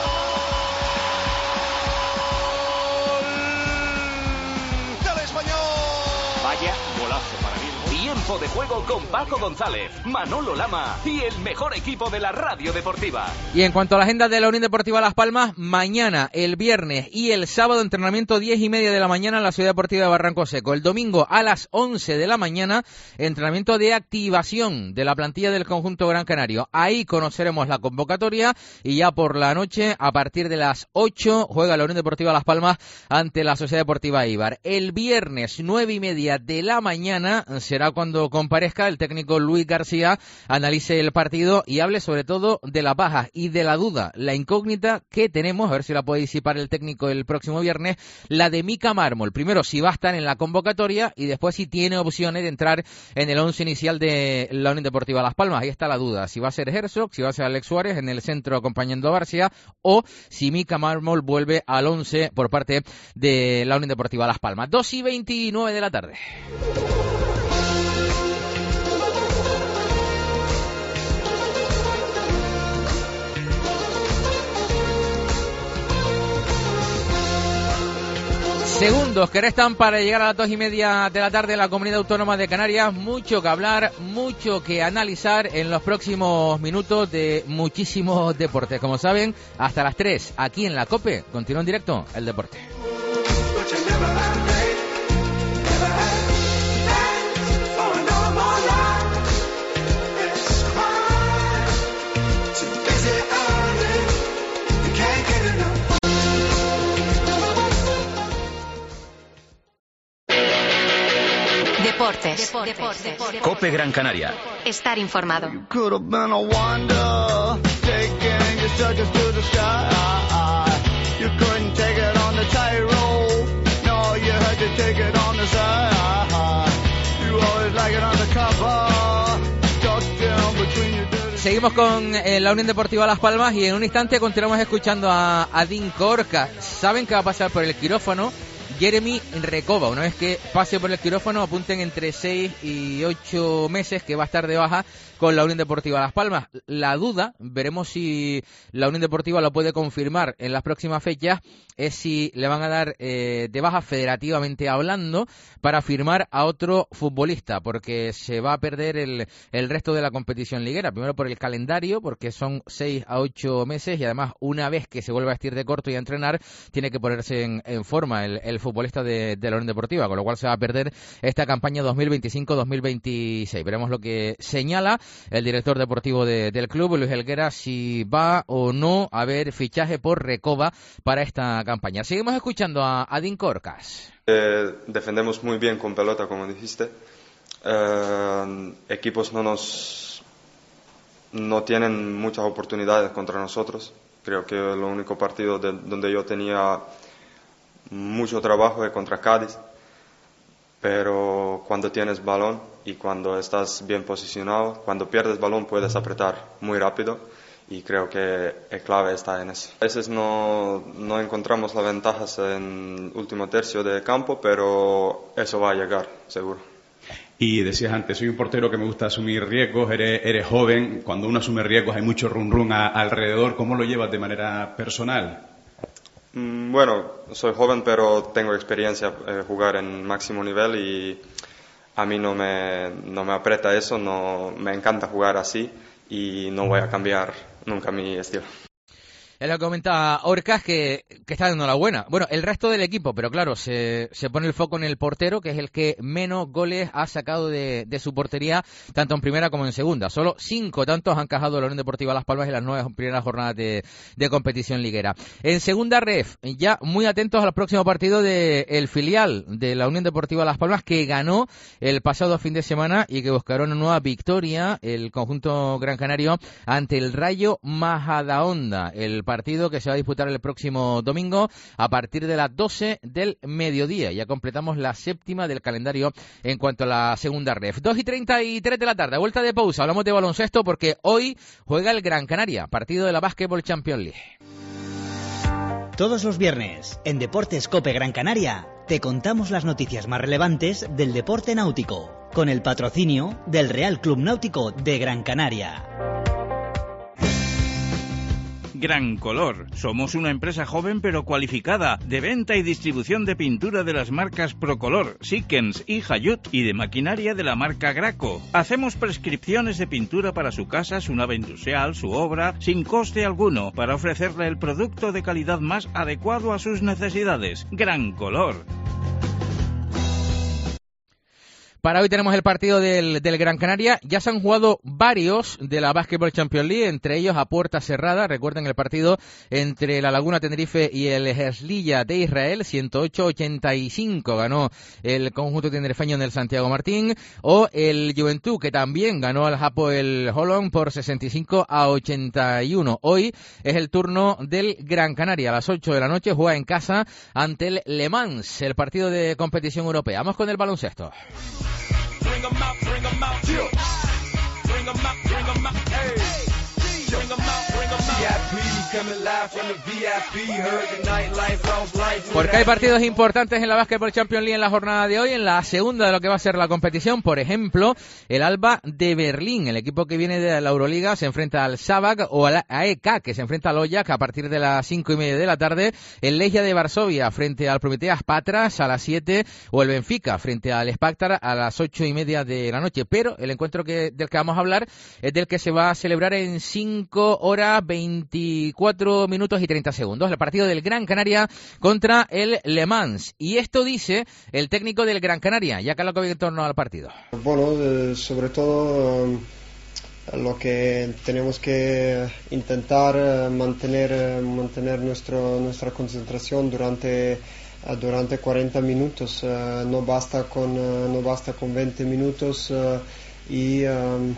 gol, gol. ¡Del Español! Vaya golazo para mí. Tiempo de juego con Paco González, Manolo Lama y el mejor equipo de la radio deportiva. Y en cuanto a la agenda de la Unión Deportiva Las Palmas, mañana, el viernes y el sábado entrenamiento diez y media de la mañana en la Ciudad Deportiva de Barranco Seco. El domingo a las once de la mañana, entrenamiento de activación de la plantilla del conjunto Gran Canario. Ahí conoceremos la convocatoria y ya por la noche, a partir de las ocho, juega la Unión Deportiva Las Palmas ante la Sociedad Deportiva Eibar. El viernes, nueve y media de la mañana, será cuando comparezca el técnico Luis García, analice el partido y hable sobre todo de las bajas y de la duda, la incógnita que tenemos, a ver si la puede disipar el técnico el próximo viernes, la de Mika Mármol. Primero, si va a estar en la convocatoria y después si tiene opciones de entrar en el once inicial de la Unión Deportiva Las Palmas. Ahí está la duda, si va a ser Herzog, si va a ser Alex Suárez en el centro acompañando a Barcia, o si Mika Mármol vuelve al once por parte de la Unión Deportiva Las Palmas. dos y veintinueve de la tarde. Segundos que restan para llegar a las dos y media de la tarde en la Comunidad Autónoma de Canarias. Mucho que hablar, mucho que analizar en los próximos minutos de muchísimos deportes. Como saben, hasta las tres, aquí en la COPE, continúa en directo el deporte. Deportes. Deportes. Deportes. COPE Gran Canaria. Estar informado. Seguimos con eh, la Unión Deportiva Las Palmas y en un instante continuamos escuchando a Adín Corca. Saben que va a pasar por el quirófano Jeremy Recoba. Una vez que pase por el quirófano, apunten entre seis y ocho meses que va a estar de baja con la Unión Deportiva Las Palmas. La duda, veremos si la Unión Deportiva lo puede confirmar en las próximas fechas, es si le van a dar eh, de baja federativamente hablando para firmar a otro futbolista, porque se va a perder el, el resto de la competición liguera. Primero por el calendario, porque son seis a ocho meses y además una vez que se vuelva a vestir de corto y a entrenar, tiene que ponerse en, en forma el, el futbolista de, de la Unión Deportiva, con lo cual se va a perder esta campaña dos mil veinticinco dos mil veintiséis. Veremos lo que señala el director deportivo de, del club, Luis Helguera, si va o no a haber fichaje por Recoba para esta campaña. Seguimos escuchando a Adín Corcas. Eh, defendemos muy bien con pelota, como dijiste. Eh, equipos no nos no tienen muchas oportunidades contra nosotros. Creo que el único partido de, donde yo tenía mucho trabajo es contra Cádiz. Pero cuando tienes balón y cuando estás bien posicionado, cuando pierdes balón puedes apretar muy rápido y creo que el clave está en eso. A veces no, no encontramos las ventajas en último tercio de campo, pero eso va a llegar, seguro. Y decías antes, soy un portero que me gusta asumir riesgos, eres, eres joven, cuando uno asume riesgos hay mucho run run a, alrededor, ¿cómo lo llevas de manera personal? Bueno, soy joven, pero tengo experiencia de eh, jugar en máximo nivel y a mí no me, no me aprieta eso, no, me encanta jugar así y no voy a cambiar nunca mi estilo. Él lo comenta Orcas que, que está dando la buena. Bueno, el resto del equipo, pero claro, se, se pone el foco en el portero, que es el que menos goles ha sacado de, de su portería, tanto en primera como en segunda. Solo cinco tantos han encajado la Unión Deportiva Las Palmas en las nueve primeras jornadas de, de competición liguera. En segunda ref, ya muy atentos al próximo partido del filial de la Unión Deportiva Las Palmas, que ganó el pasado fin de semana y que buscará una nueva victoria, el conjunto gran canario, ante el Rayo Majadahonda. El partido que se va a disputar el próximo domingo a partir de las doce del mediodía. Ya completamos la séptima del calendario en cuanto a la segunda ref. dos y treinta y tres de la tarde, vuelta de pausa. Hablamos de baloncesto porque hoy juega el Gran Canaria, partido de la Basketball Champions League. Todos los viernes, en Deportes COPE Gran Canaria, te contamos las noticias más relevantes del deporte náutico, con el patrocinio del Real Club Náutico de Gran Canaria. Gran Color. Somos una empresa joven pero cualificada, de venta y distribución de pintura de las marcas Procolor, Sikkens y Hayut y de maquinaria de la marca Graco. Hacemos prescripciones de pintura para su casa, su nave industrial, su obra, sin coste alguno, para ofrecerle el producto de calidad más adecuado a sus necesidades. Gran Color. Para hoy tenemos el partido del, del Gran Canaria. Ya se han jugado varios de la Basketball Champions League, entre ellos a puerta cerrada. Recuerden el partido entre la Laguna Tenerife y el Herzliya de Israel. ciento ocho a ochenta y cinco ganó el conjunto tenerifeño en el Santiago Martín. O el Juventud, que también ganó al Hapoel Holon por sesenta y cinco a ochenta y uno. Hoy es el turno del Gran Canaria. A las ocho de la noche juega en casa ante el Le Mans, el partido de competición europea. Vamos con el baloncesto. Bring 'em out, bring 'em out, bring 'em out, bring 'em out, bring 'em out, hey. Bring 'em out, bring Porque hay partidos importantes en la Basketball Champions League en la jornada de hoy, en la segunda de lo que va a ser la competición. Por ejemplo, el Alba de Berlín, el equipo que viene de la Euroliga, se enfrenta al Sabak, o al A E K, que se enfrenta al Oyak a partir de las cinco y media de la tarde. El Legia de Varsovia frente al Prometeas Patras a las siete, o el Benfica frente al Shakhtar a las ocho y media de la noche. Pero el encuentro que, del que vamos a hablar es del que se va a celebrar en cinco horas veinticuatro minutos y treinta segundos. El partido del Gran Canaria contra el Le Mans. Y esto dice el técnico del Gran Canaria, ya que lo que en torno al partido. Bueno, eh, sobre todo um, lo que tenemos que intentar uh, mantener, uh, mantener nuestro, nuestra concentración durante, uh, durante cuarenta minutos. Uh, no basta con, uh, no basta con veinte minutos uh, y um,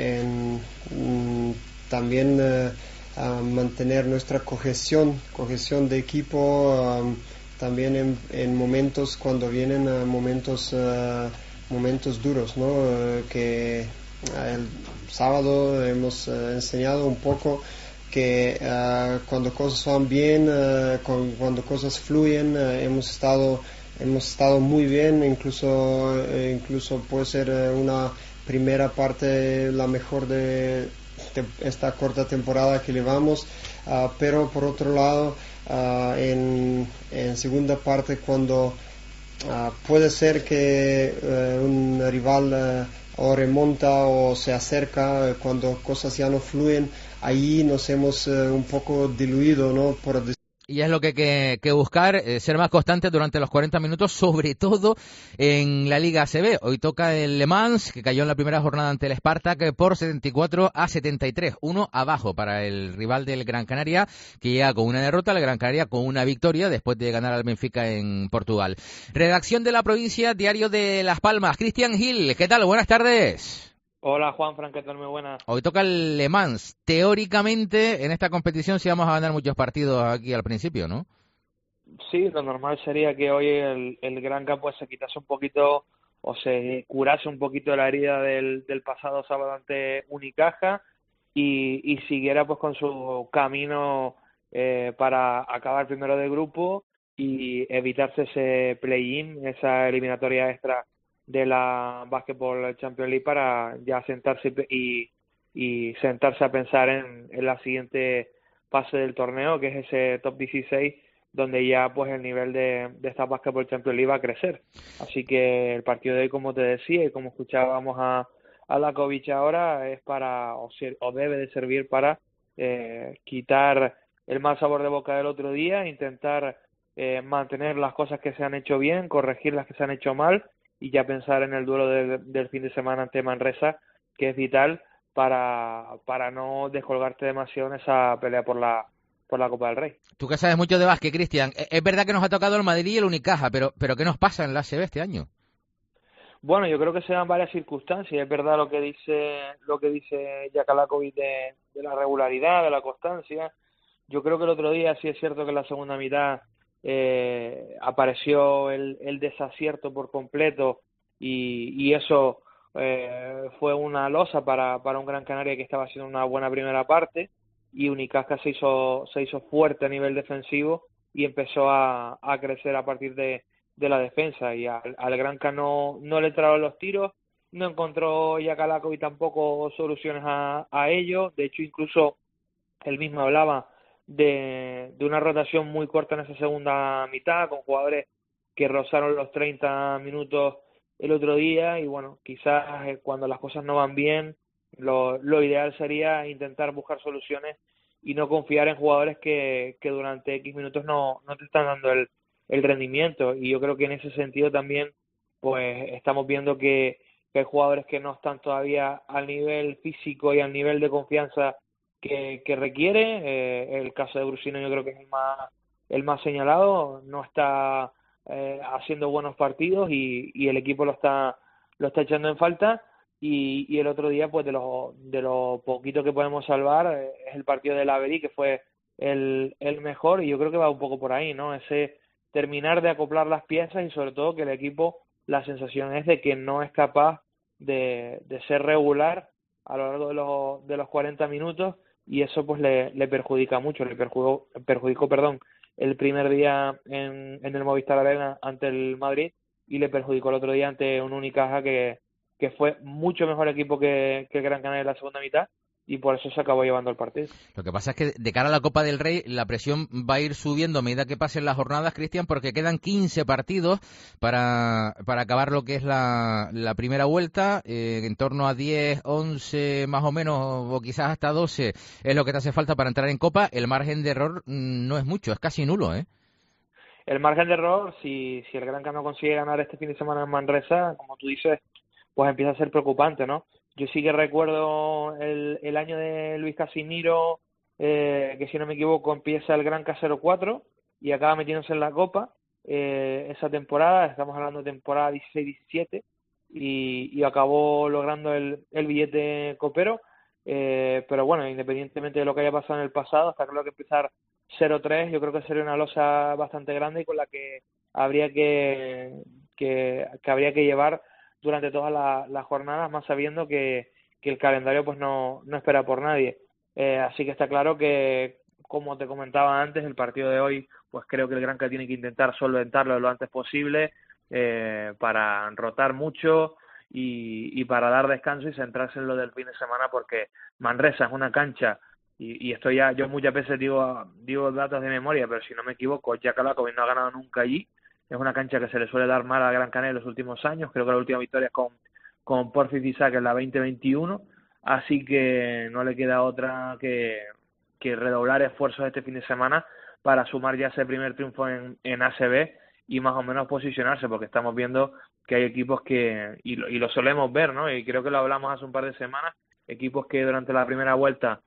en, um, también uh, uh, mantener nuestra cohesión, cohesión de equipo. Um, también en, en momentos cuando vienen uh, momentos uh, momentos duros, ¿no? Uh, que uh, el sábado hemos uh, enseñado un poco que uh, cuando cosas van bien, uh, con, cuando cosas fluyen, uh, hemos estado hemos estado muy bien, incluso uh, incluso puede ser uh, una primera parte la mejor de, de esta corta temporada que llevamos, uh, pero por otro lado Uh, en, en segunda parte cuando uh, puede ser que uh, un rival uh, o remonta o se acerca, uh, cuando cosas ya no fluyen, ahí nos hemos uh, un poco diluido, ¿no? Por decir. Y es lo que hay que, que buscar, eh, ser más constante durante los cuarenta minutos, sobre todo en la Liga A C B. Hoy toca el Le Mans, que cayó en la primera jornada ante el Spartak por setenta y cuatro a setenta y tres. Uno abajo para el rival del Gran Canaria, que llega con una derrota, el Gran Canaria con una victoria después de ganar al Benfica en Portugal. Redacción de La Provincia, Diario de Las Palmas. Cristian Gil, ¿qué tal? Buenas tardes. Hola Juan, Fran, ¿qué tal? Muy buena. Hoy toca el Le Mans. Teóricamente, en esta competición sí vamos a ganar muchos partidos aquí al principio, ¿no? Sí, lo normal sería que hoy el, el Granca pues se quitase un poquito o se curase un poquito la herida del, del pasado sábado ante Unicaja y, y siguiera pues con su camino eh, para acabar primero de grupo y evitarse ese play-in, esa eliminatoria extra de la Basketball Champions League, para ya sentarse y, y sentarse a pensar en, en la siguiente fase del torneo, que es ese top dieciséis, donde ya pues el nivel de, de esta Basketball Champions League va a crecer. Así que el partido de hoy, como te decía y como escuchábamos a, a Lakovic ahora, es para, o, ser, o debe de servir para eh, quitar el mal sabor de boca del otro día, intentar eh, mantener las cosas que se han hecho bien, corregir las que se han hecho mal, y ya pensar en el duelo de, del fin de semana ante Manresa, que es vital para, para no descolgarte demasiado en esa pelea por la por la Copa del Rey. Tú que sabes mucho de básquet, Cristian, es verdad que nos ha tocado el Madrid y el Unicaja, pero pero ¿qué nos pasa en la A C B este año? Bueno, yo creo que se dan varias circunstancias. Es verdad lo que dice lo que dice Jaka Lakovic de, de la regularidad, de la constancia. Yo creo que el otro día sí es cierto que en la segunda mitad Eh, apareció el, el desacierto por completo y, y eso eh, fue una losa para, para un Gran Canaria que estaba haciendo una buena primera parte, y Unicaja se hizo, se hizo fuerte a nivel defensivo y empezó a, a crecer a partir de, de la defensa, y al, al Granca no, no le entraron los tiros, no encontró Jaka Lakovic tampoco soluciones a, a ello. De hecho, incluso él mismo hablaba De, de una rotación muy corta en esa segunda mitad, con jugadores que rozaron los treinta minutos el otro día, y bueno, quizás eh, cuando las cosas no van bien, lo, lo ideal sería intentar buscar soluciones y no confiar en jugadores que, que durante X minutos no, no te están dando el, el rendimiento. Y yo creo que en ese sentido también pues estamos viendo que, que hay jugadores que no están todavía al nivel físico y al nivel de confianza que, que requiere. Eh, el caso de Brusino yo creo que es el más el más señalado. No está eh, haciendo buenos partidos y, y el equipo lo está lo está echando en falta, y, y el otro día pues de lo de lo poquito que podemos salvar eh, es el partido del Averí, que fue el, el mejor, y yo creo que va un poco por ahí, ¿no? Ese terminar de acoplar las piezas, y sobre todo que el equipo, la sensación es de que no es capaz de, de ser regular a lo largo de los, de los cuarenta minutos, y eso pues le, le perjudica mucho, le perjudicó, perjudicó perdón, el primer día en, en el Movistar Arena ante el Madrid y le perjudicó el otro día ante un Unicaja que, que fue mucho mejor equipo que, que el Gran Canaria en la segunda mitad y por eso se acabó llevando el partido. Lo que pasa es que de cara a la Copa del Rey la presión va a ir subiendo a medida que pasen las jornadas, Cristian, porque quedan quince partidos para, para acabar lo que es la, la primera vuelta, eh, en torno a diez, once más o menos, o quizás hasta doce es lo que te hace falta para entrar en Copa. El margen de error no es mucho, es casi nulo, ¿eh? El margen de error, si, si el Gran Canaria consigue ganar este fin de semana en Manresa, como tú dices, pues empieza a ser preocupante, ¿no? Yo sí que recuerdo el, el año de Luis Casimiro, eh, que si no me equivoco empieza el Gran K cero cuatro y acaba metiéndose en la Copa eh, esa temporada, estamos hablando de temporada dieciséis diecisiete, y, y acabó logrando el, el billete copero, eh, pero bueno, independientemente de lo que haya pasado en el pasado, está claro que empezar cero tres yo creo que sería una losa bastante grande y con la que habría que, que, que habría que llevar durante todas las la jornadas, más sabiendo que, que el calendario pues no, no espera por nadie. Eh, así que está claro que, como te comentaba antes, el partido de hoy, pues creo que el Granca tiene que intentar solventarlo lo antes posible eh, para rotar mucho y, y para dar descanso y centrarse en lo del fin de semana, porque Manresa es una cancha, y, y esto ya, yo muchas veces digo, digo datos de memoria, pero si no me equivoco, Jacalakovic no ha ganado nunca allí. Es una cancha que se le suele dar mal a Gran Canaria en los últimos años. Creo que la última victoria es con, con Porfis Isaac en la veinte veintiuno. Así que no le queda otra que, que redoblar esfuerzos este fin de semana para sumar ya ese primer triunfo en, en A C B y más o menos posicionarse, porque estamos viendo que hay equipos que, y lo, y lo solemos ver, ¿no? Y creo que lo hablamos hace un par de semanas, equipos que durante la primera vuelta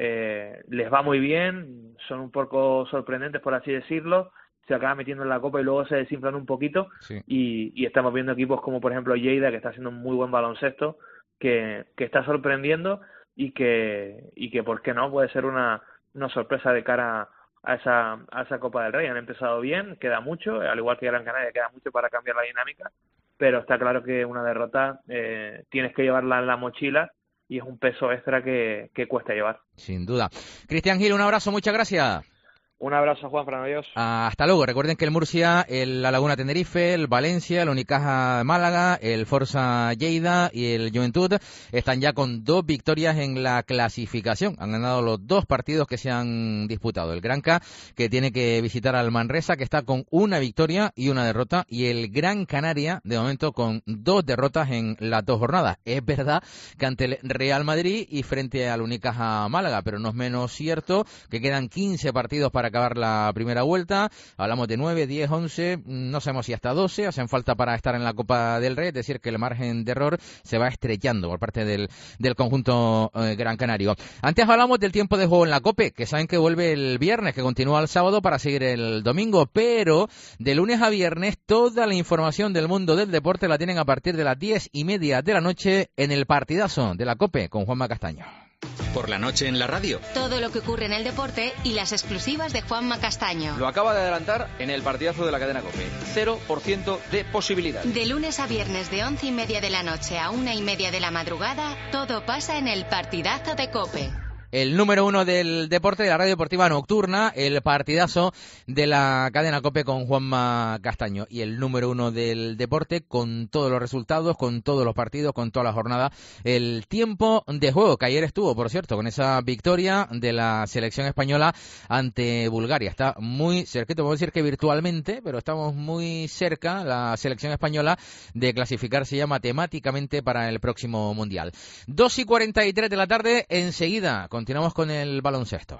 eh, les va muy bien, son un poco sorprendentes, por así decirlo, se acaba metiendo en la Copa y luego se desinflan un poquito, sí. y, y estamos viendo equipos como por ejemplo Lleida, que está haciendo un muy buen baloncesto, que, que está sorprendiendo y que, y que por qué no, puede ser una, una sorpresa de cara a esa, a esa Copa del Rey. Han empezado bien, queda mucho, al igual que Gran Canaria, queda mucho para cambiar la dinámica, pero está claro que una derrota eh, tienes que llevarla en la mochila y es un peso extra que, que cuesta llevar. Sin duda. Cristian Gil, un abrazo, muchas gracias. Un abrazo, Juan Fran, adiós. Hasta luego. Recuerden que el Murcia, el La Laguna Tenerife, el Valencia, el Unicaja Málaga, el Forza Lleida y el Juventud están ya con dos victorias en la clasificación. Han ganado los dos partidos que se han disputado. El Granca, que tiene que visitar al Manresa, que está con una victoria y una derrota, y el Gran Canaria, de momento, con dos derrotas en las dos jornadas. Es verdad que ante el Real Madrid y frente al Unicaja Málaga, pero no es menos cierto que quedan quince partidos para acabar la primera vuelta. Hablamos de nueve, diez, once, no sabemos si hasta doce, hacen falta para estar en la Copa del Rey, es decir, que el margen de error se va estrechando por parte del, del conjunto eh, gran canario. Antes hablamos del tiempo de juego en la COPE, que saben que vuelve el viernes, que continúa el sábado para seguir el domingo, pero de lunes a viernes toda la información del mundo del deporte la tienen a partir de las diez y media de la noche en el partidazo de la COPE con Juanma Castaño. Por la noche en la radio. Todo lo que ocurre en el deporte y las exclusivas de Juanma Castaño. Lo acaba de adelantar en el partidazo de la cadena COPE. cero por ciento de posibilidad. De lunes a viernes de once y media de la noche a una y media de la madrugada, todo pasa en el partidazo de COPE. El número uno del deporte de la radio deportiva nocturna, el partidazo de la cadena COPE con Juanma Castaño. Y el número uno del deporte con todos los resultados, con todos los partidos, con toda la jornada. El tiempo de juego, que ayer estuvo, por cierto, con esa victoria de la selección española ante Bulgaria. Está muy cerca, te puedo decir que virtualmente, pero estamos muy cerca, la selección española, de clasificarse ya matemáticamente para el próximo Mundial. dos y cuarenta y tres de la tarde, enseguida, con Continuamos con el baloncesto.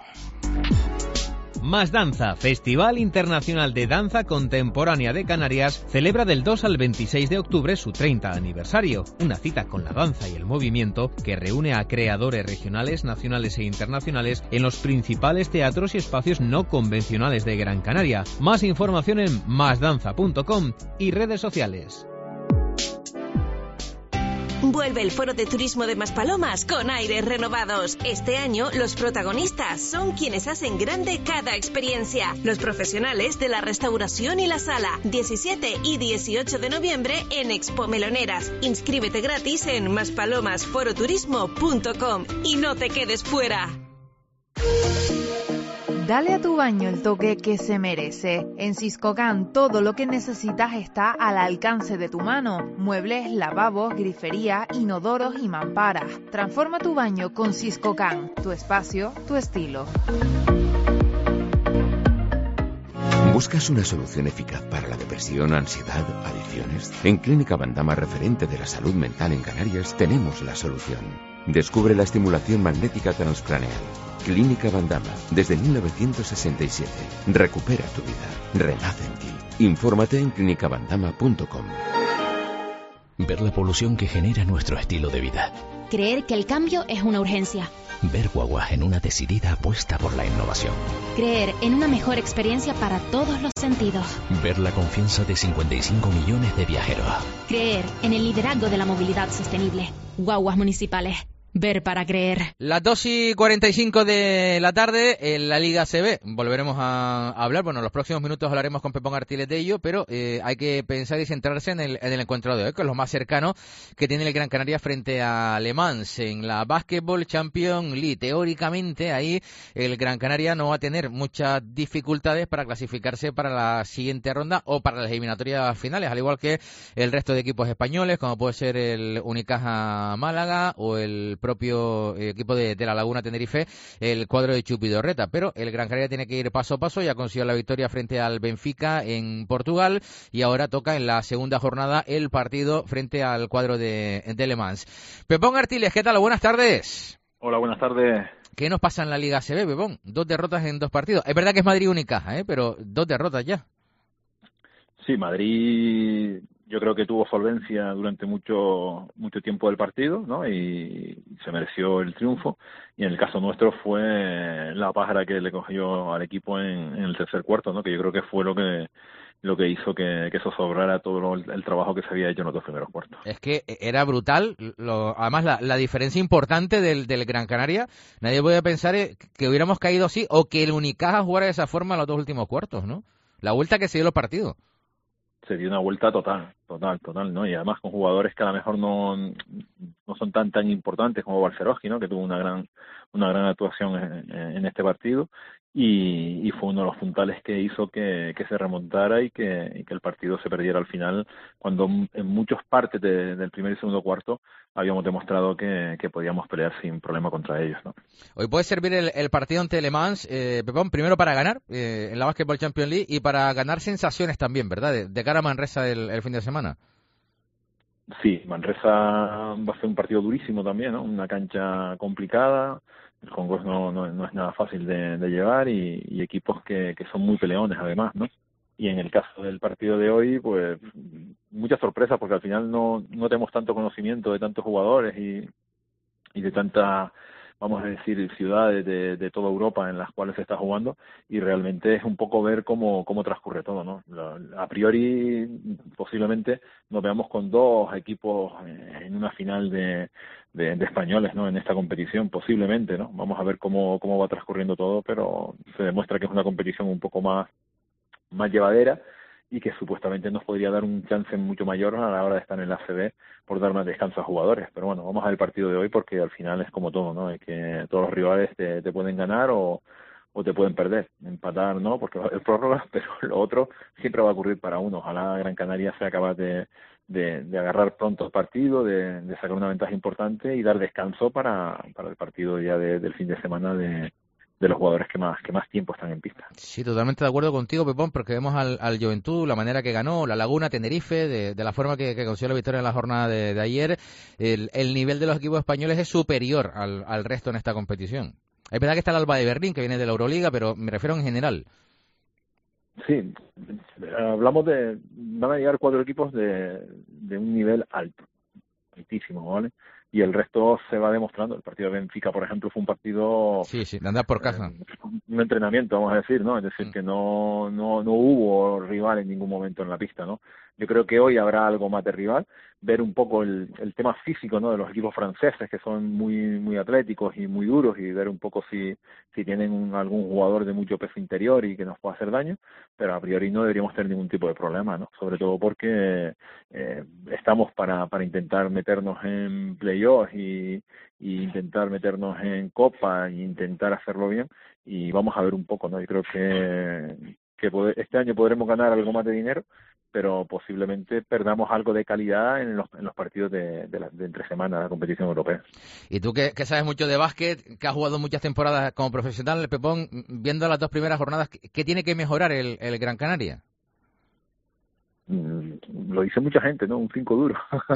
Más Danza, Festival Internacional de Danza Contemporánea de Canarias, celebra del dos al veintiséis de octubre su treinta aniversario. Una cita con la danza y el movimiento que reúne a creadores regionales, nacionales e internacionales en los principales teatros y espacios no convencionales de Gran Canaria. Más información en más danza punto com y redes sociales. Vuelve el Foro de Turismo de Maspalomas con aires renovados. Este año los protagonistas son quienes hacen grande cada experiencia. Los profesionales de la restauración y la sala. diecisiete y dieciocho de noviembre en Expo Meloneras. Inscríbete gratis en maspalomas foro turismo punto com y no te quedes fuera. Dale a tu baño el toque que se merece. En Siscocan todo lo que necesitas está al alcance de tu mano. Muebles, lavabos, grifería, inodoros y mamparas. Transforma tu baño con Siscocan. Tu espacio, tu estilo. ¿Buscas una solución eficaz para la depresión, ansiedad, adicciones? En Clínica Bandama, referente de la salud mental en Canarias, tenemos la solución. Descubre la estimulación magnética transcraneal. Clínica Bandama, desde mil novecientos sesenta y siete. Recupera tu vida. Renace en ti. Infórmate en clínica bandama punto com. Ver la polución que genera nuestro estilo de vida. Creer que el cambio es una urgencia. Ver Guagua en una decidida apuesta por la innovación. Creer en una mejor experiencia para todos los sentidos. Ver la confianza de cincuenta y cinco millones de viajeros. Creer en el liderazgo de la movilidad sostenible. Guaguas municipales. Ver para creer. Las dos y cuarenta y cinco de la tarde en la Liga C B. Volveremos a hablar, bueno, en los próximos minutos hablaremos con Pepón Artiles de ello, pero eh, hay que pensar y centrarse en el, en el encuentro de hoy, que es lo más cercano que tiene el Gran Canaria frente a Le Mans en la Basketball Champions League. Teóricamente ahí el Gran Canaria no va a tener muchas dificultades para clasificarse para la siguiente ronda o para las eliminatorias finales, al igual que el resto de equipos españoles, como puede ser el Unicaja Málaga o el propio equipo de, de la Laguna Tenerife, el cuadro de Chupidorreta, pero el Gran Canaria tiene que ir paso a paso. Ya consiguió la victoria frente al Benfica en Portugal y ahora toca en la segunda jornada el partido frente al cuadro de, de Le Mans. Pepón Artiles, ¿qué tal? Buenas tardes. Hola, buenas tardes. ¿Qué nos pasa en la Liga C B, Pepón? Dos derrotas en dos partidos. Es verdad que es Madrid Unicaja, ¿eh? Pero dos derrotas ya. Sí, Madrid yo creo que tuvo solvencia durante mucho mucho tiempo del partido, ¿no? Y se mereció el triunfo. Y en el caso nuestro fue la pájara que le cogió al equipo en, en el tercer cuarto, ¿no? Que yo creo que fue lo que lo que hizo que, que eso sobrara todo lo, el trabajo que se había hecho en los dos primeros cuartos. Es que era brutal, lo, además la, la diferencia importante del, del Gran Canaria, nadie podía pensar que hubiéramos caído así o que el Unicaja jugara de esa forma en los dos últimos cuartos, ¿no? La vuelta que se dio los partidos. Se dio una vuelta total, total, total, ¿no? Y además con jugadores que a lo mejor no, no son tan tan importantes como Barceroski, ¿no? Que tuvo una gran una gran actuación en, en este partido y, y fue uno de los puntales que hizo que, que se remontara y que, y que el partido se perdiera al final, cuando en muchas partes de, del primer y segundo cuarto habíamos demostrado que, que podíamos pelear sin problema contra ellos, ¿no? Hoy puede servir el, el partido ante Le Mans, eh, Pepón, primero para ganar eh, en la Basketball Champions League y para ganar sensaciones también, ¿verdad? De, de cara a Manresa el, el fin de semana. Sí, Manresa va a ser un partido durísimo también, ¿no? Una cancha complicada, el Congost no, no, no es nada fácil de, de llevar y, y equipos que, que son muy peleones además, ¿no? Y en el caso del partido de hoy, pues muchas sorpresas porque al final no, no tenemos tanto conocimiento de tantos jugadores y, y de tantas, vamos a decir, ciudades de, de toda Europa en las cuales se está jugando y realmente es un poco ver cómo, cómo transcurre todo, ¿no? A priori, posiblemente nos veamos con dos equipos en una final de, de, de españoles, ¿no? En esta competición, posiblemente, ¿no? Vamos a ver cómo, cómo va transcurriendo todo, pero se demuestra que es una competición un poco más, más llevadera y que supuestamente nos podría dar un chance mucho mayor a la hora de estar en la A C B por dar más descanso a jugadores. Pero bueno, vamos a ver el partido de hoy porque al final es como todo, ¿no? Es que todos los rivales te, te pueden ganar o, o te pueden perder. Empatar no, porque va a haber prórrogas, pero lo otro siempre va a ocurrir para uno. Ojalá Gran Canaria sea capaz de, de, de agarrar pronto el partido, de, de sacar una ventaja importante y dar descanso para, para el partido ya de, del fin de semana de de los jugadores que más que más tiempo están en pista. Sí, totalmente de acuerdo contigo, Pepón, porque vemos al, al Juventud, la manera que ganó, la Laguna, Tenerife, de, de la forma que, que consiguió la victoria en la jornada de, de ayer. El, el nivel de los equipos españoles es superior al, al resto en esta competición. Es verdad que está el Alba de Berlín, que viene de la Euroliga, pero me refiero en general. Sí, hablamos de... van a llegar cuatro equipos de, de un nivel alto, altísimo, ¿vale? Y el resto se va demostrando. El partido de Benfica, por ejemplo, fue un partido... Sí, sí, de andar por casa. Eh, un entrenamiento, vamos a decir, ¿no? Es decir, mm. que no, no, no hubo rival en ningún momento en la pista, ¿no? Yo creo que hoy habrá algo más de rival, ver un poco el, el tema físico, ¿no? De los equipos franceses, que son muy muy atléticos y muy duros, y ver un poco si, si tienen un, algún jugador de mucho peso interior y que nos pueda hacer daño, pero a priori no deberíamos tener ningún tipo de problema, ¿no? Sobre todo porque eh, estamos para, para intentar meternos en play playoffs y, y intentar meternos en Copa e intentar hacerlo bien, y vamos a ver un poco, ¿no? Yo creo que, que poder, este año podremos ganar algo más de dinero, pero posiblemente perdamos algo de calidad en los, en los partidos de, de, la, de entre semana de la competición europea. Y tú que, que sabes mucho de básquet, que has jugado muchas temporadas como profesional, Pepón, viendo las dos primeras jornadas, ¿qué tiene que mejorar el, el Gran Canaria? Mm, lo dice mucha gente, ¿no? Un cinco duro.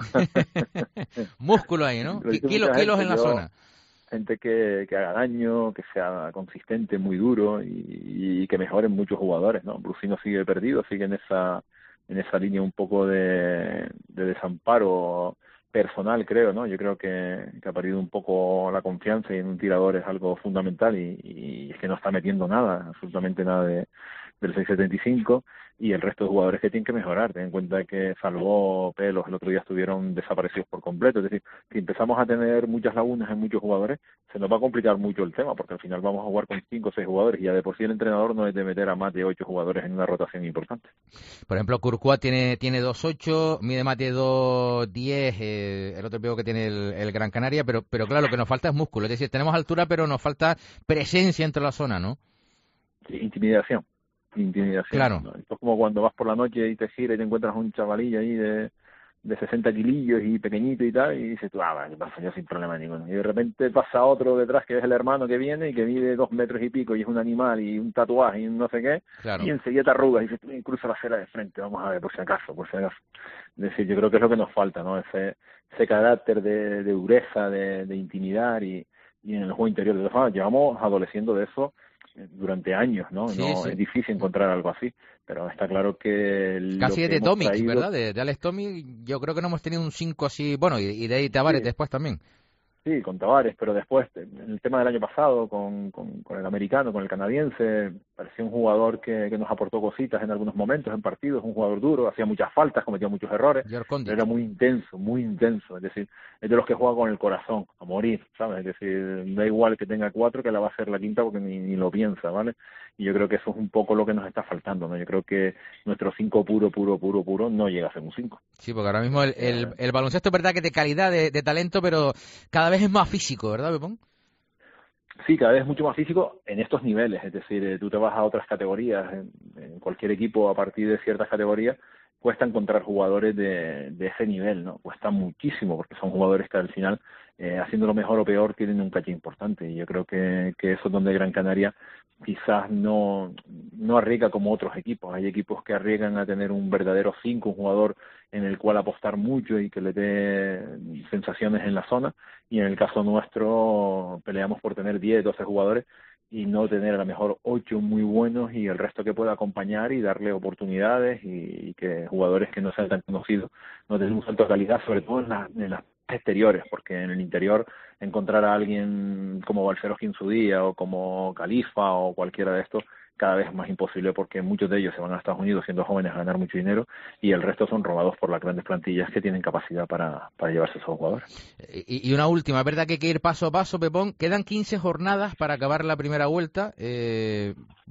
Músculo ahí, ¿no? Kilos, kilos en la Yo, zona. Gente que, que haga daño, que sea consistente, muy duro y, y que mejoren muchos jugadores, ¿no? Brusino sigue perdido, sigue en esa en esa línea un poco de, de desamparo personal, creo, ¿no? Yo creo que, que ha perdido un poco la confianza y en un tirador es algo fundamental y, y es que no está metiendo nada, absolutamente nada de, del seis setenta y cinco, y el resto de jugadores que tienen que mejorar. Ten en cuenta que salvo Pelos el otro día estuvieron desaparecidos por completo. Es decir, si empezamos a tener muchas lagunas en muchos jugadores, se nos va a complicar mucho el tema, porque al final vamos a jugar con cinco o seis jugadores y ya de por sí el entrenador no es de meter a más de ocho jugadores en una rotación importante. Por ejemplo, Courtois tiene tiene dos ocho, mide más de dos diez, eh, el otro veo que tiene el, el Gran Canaria, pero pero claro, lo que nos falta es músculo. Es decir, tenemos altura, pero nos falta presencia entre la zona, ¿no? Sí, intimidación. intimidación. Claro. ¿no? Esto es como cuando vas por la noche y te giras y te encuentras un chavalillo ahí de, de sesenta kilillos y pequeñito y tal, y dices tú, ah, vale, pasa yo sin problema ninguno. Y de repente pasa otro detrás que es el hermano que viene y que mide dos metros y pico y es un animal y un tatuaje y no sé qué, claro. Y enseguida te arrugas y dices, tú cruza la acera de frente, vamos a ver, por si acaso, por si acaso. Es decir, yo creo que es lo que nos falta, ¿no? Ese, ese carácter de, de dureza, de, de intimidar y, y en el juego interior. De todas formas, llevamos adoleciendo de eso durante años, ¿no? Sí, no sí. Es difícil encontrar algo así, pero está claro que casi lo que de hemos Tomic, traído... ¿verdad? De, de Alex Tomic, yo creo que no hemos tenido un cinco así, bueno, y, y de ahí Tavares Sí. después también. Sí, con Tavares, pero después, en el tema del año pasado, con, con, con el americano, con el canadiense, parecía un jugador que, que nos aportó cositas en algunos momentos, en partidos, un jugador duro, hacía muchas faltas, cometía muchos errores, pero era muy intenso, muy intenso, es decir, es de los que juega con el corazón, a morir, ¿sabes? Es decir, da igual que tenga cuatro, que la va a hacer la quinta porque ni, ni lo piensa, ¿vale? Y yo creo que eso es un poco lo que nos está faltando, ¿no? Yo creo que nuestro cinco puro, puro, puro, puro no llega a ser un cinco. Sí, porque ahora mismo el, el, el baloncesto es verdad que es de calidad, de, de talento, pero cada vez es más físico, ¿verdad, Pepón? Sí, cada vez es mucho más físico en estos niveles, es decir, eh, tú te vas a otras categorías, en, en cualquier equipo a partir de ciertas categorías, cuesta encontrar jugadores de, de ese nivel, ¿no? Cuesta muchísimo, porque son jugadores que al final, eh, haciendo lo mejor o peor, tienen un caché importante, y yo creo que, que eso es donde Gran Canaria quizás no, no arriesga como otros equipos. Hay equipos que arriesgan a tener un verdadero cinco, un jugador en el cual apostar mucho y que le dé sensaciones en la zona, y en el caso nuestro peleamos por tener diez, doce jugadores y no tener a lo mejor ocho muy buenos y el resto que pueda acompañar y darle oportunidades, y, y que jugadores que no sean tan conocidos no tengan un salto de calidad, sobre todo en, la, en las exteriores, porque en el interior encontrar a alguien como Balcerovski en su día o como Califa o cualquiera de estos cada vez es más imposible, porque muchos de ellos se van a Estados Unidos siendo jóvenes a ganar mucho dinero y el resto son robados por las grandes plantillas que tienen capacidad para, para llevarse a esos jugadores. Y, y una última, es verdad que hay que ir paso a paso, Pepón. Quedan quince jornadas para acabar la primera vuelta. Eh,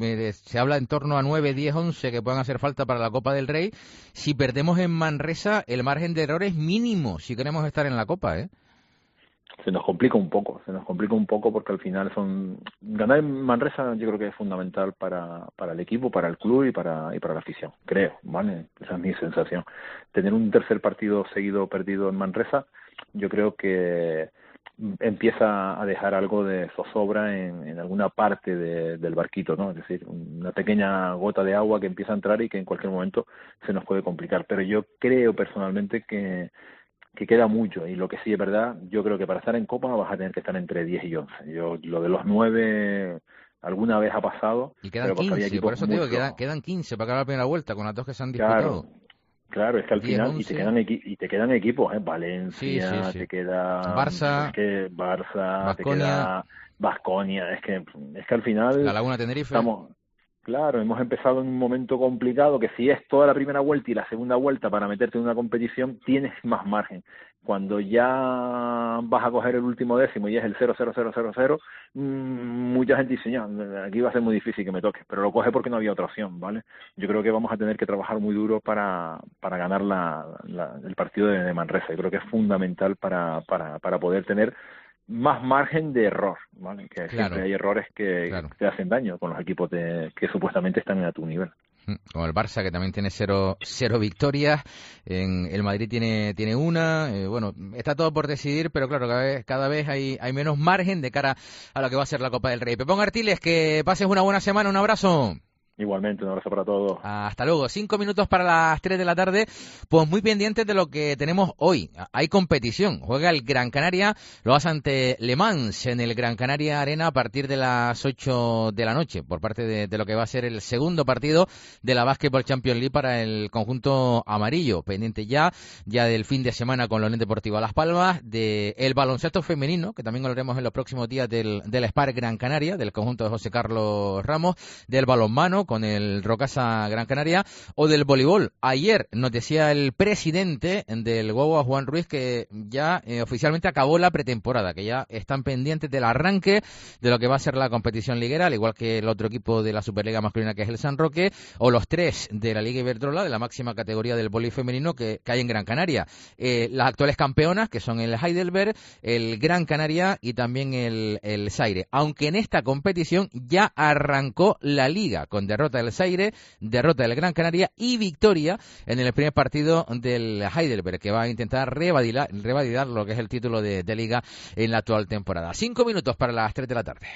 se habla en torno a nueve, diez, once que puedan hacer falta para la Copa del Rey. Si perdemos en Manresa, el margen de error es mínimo si queremos estar en la Copa, ¿eh? Se nos complica un poco, se nos complica un poco porque al final son ganar en Manresa yo creo que es fundamental para, para el equipo, para el club y para y para la afición, creo, ¿vale? Esa es mi sensación. Tener un tercer partido seguido perdido en Manresa, yo creo que empieza a dejar algo de zozobra en, en alguna parte de, del barquito, ¿no? Es decir, una pequeña gota de agua que empieza a entrar y que en cualquier momento se nos puede complicar. Pero yo creo personalmente que que queda mucho, y lo que sí es verdad, yo creo que para estar en Copa vas a tener que estar entre diez y once. Yo, lo de los nueve alguna vez ha pasado. Y quedan pero quince, por eso te digo que quedan, quedan quince para acabar la primera vuelta, con las dos que se han disputado. Claro, claro, es que al diez, final, once. y te quedan equi y te quedan equipos, ¿eh? Valencia, sí, sí, sí. te queda... Barça, es que Barça, Baskonia, te queda Baskonia, es que, es que al final... La Laguna Tenerife. Estamos, Claro, hemos empezado en un momento complicado que si es toda la primera vuelta y la segunda vuelta para meterte en una competición, tienes más margen. Cuando ya vas a coger el último décimo y es el cero cero cero cero cero, mmm, mucha gente dice, ya, aquí va a ser muy difícil que me toque, pero lo coge porque no había otra opción, ¿vale? Yo creo que vamos a tener que trabajar muy duro para, para ganar la, la, el partido de, de Manresa. Yo creo que es fundamental para, para, para poder tener más margen de error, ¿vale? Que claro, siempre hay errores que claro. te hacen daño con los equipos de, que supuestamente están a tu nivel. Como el Barça, que también tiene cero, cero victorias, en el Madrid tiene tiene una, eh, bueno, está todo por decidir, pero claro, cada vez, cada vez hay, hay menos margen de cara a lo que va a ser la Copa del Rey. Pepón Artiles, que pases una buena semana, un abrazo. Igualmente, un abrazo para todos. Hasta luego. Cinco minutos para las tres de la tarde. Pues muy pendientes de lo que tenemos hoy. Hay competición. Juega el Gran Canaria, lo hace ante Le Mans en el Gran Canaria Arena a partir de las ocho de la noche, por parte de, de lo que va a ser el segundo partido de la Basketball Champions League para el conjunto amarillo. Pendiente ya, ya del fin de semana con la Unión Deportiva Las Palmas, de el baloncesto femenino, que también lo haremos en los próximos días del, del Spark Gran Canaria, del conjunto de José Carlos Ramos, del balonmano con el Rocasa Gran Canaria, o del voleibol. Ayer nos decía el presidente del Guagua, Juan Ruiz, que ya eh, oficialmente acabó la pretemporada, que ya están pendientes del arranque de lo que va a ser la competición liguera, al igual que el otro equipo de la Superliga masculina, que es el San Roque, o los tres de la Liga Iberdrola, de la máxima categoría del voleibol femenino que, que hay en Gran Canaria. Eh, las actuales campeonas, que son el Heidelberg, el Gran Canaria y también el, el Zaire. Aunque en esta competición ya arrancó la liga, con derrota del Zaire, derrota del Gran Canaria y victoria en el primer partido del Heidelberg, que va a intentar revalidar, revalidar lo que es el título de, de liga en la actual temporada. Cinco minutos para las tres de la tarde.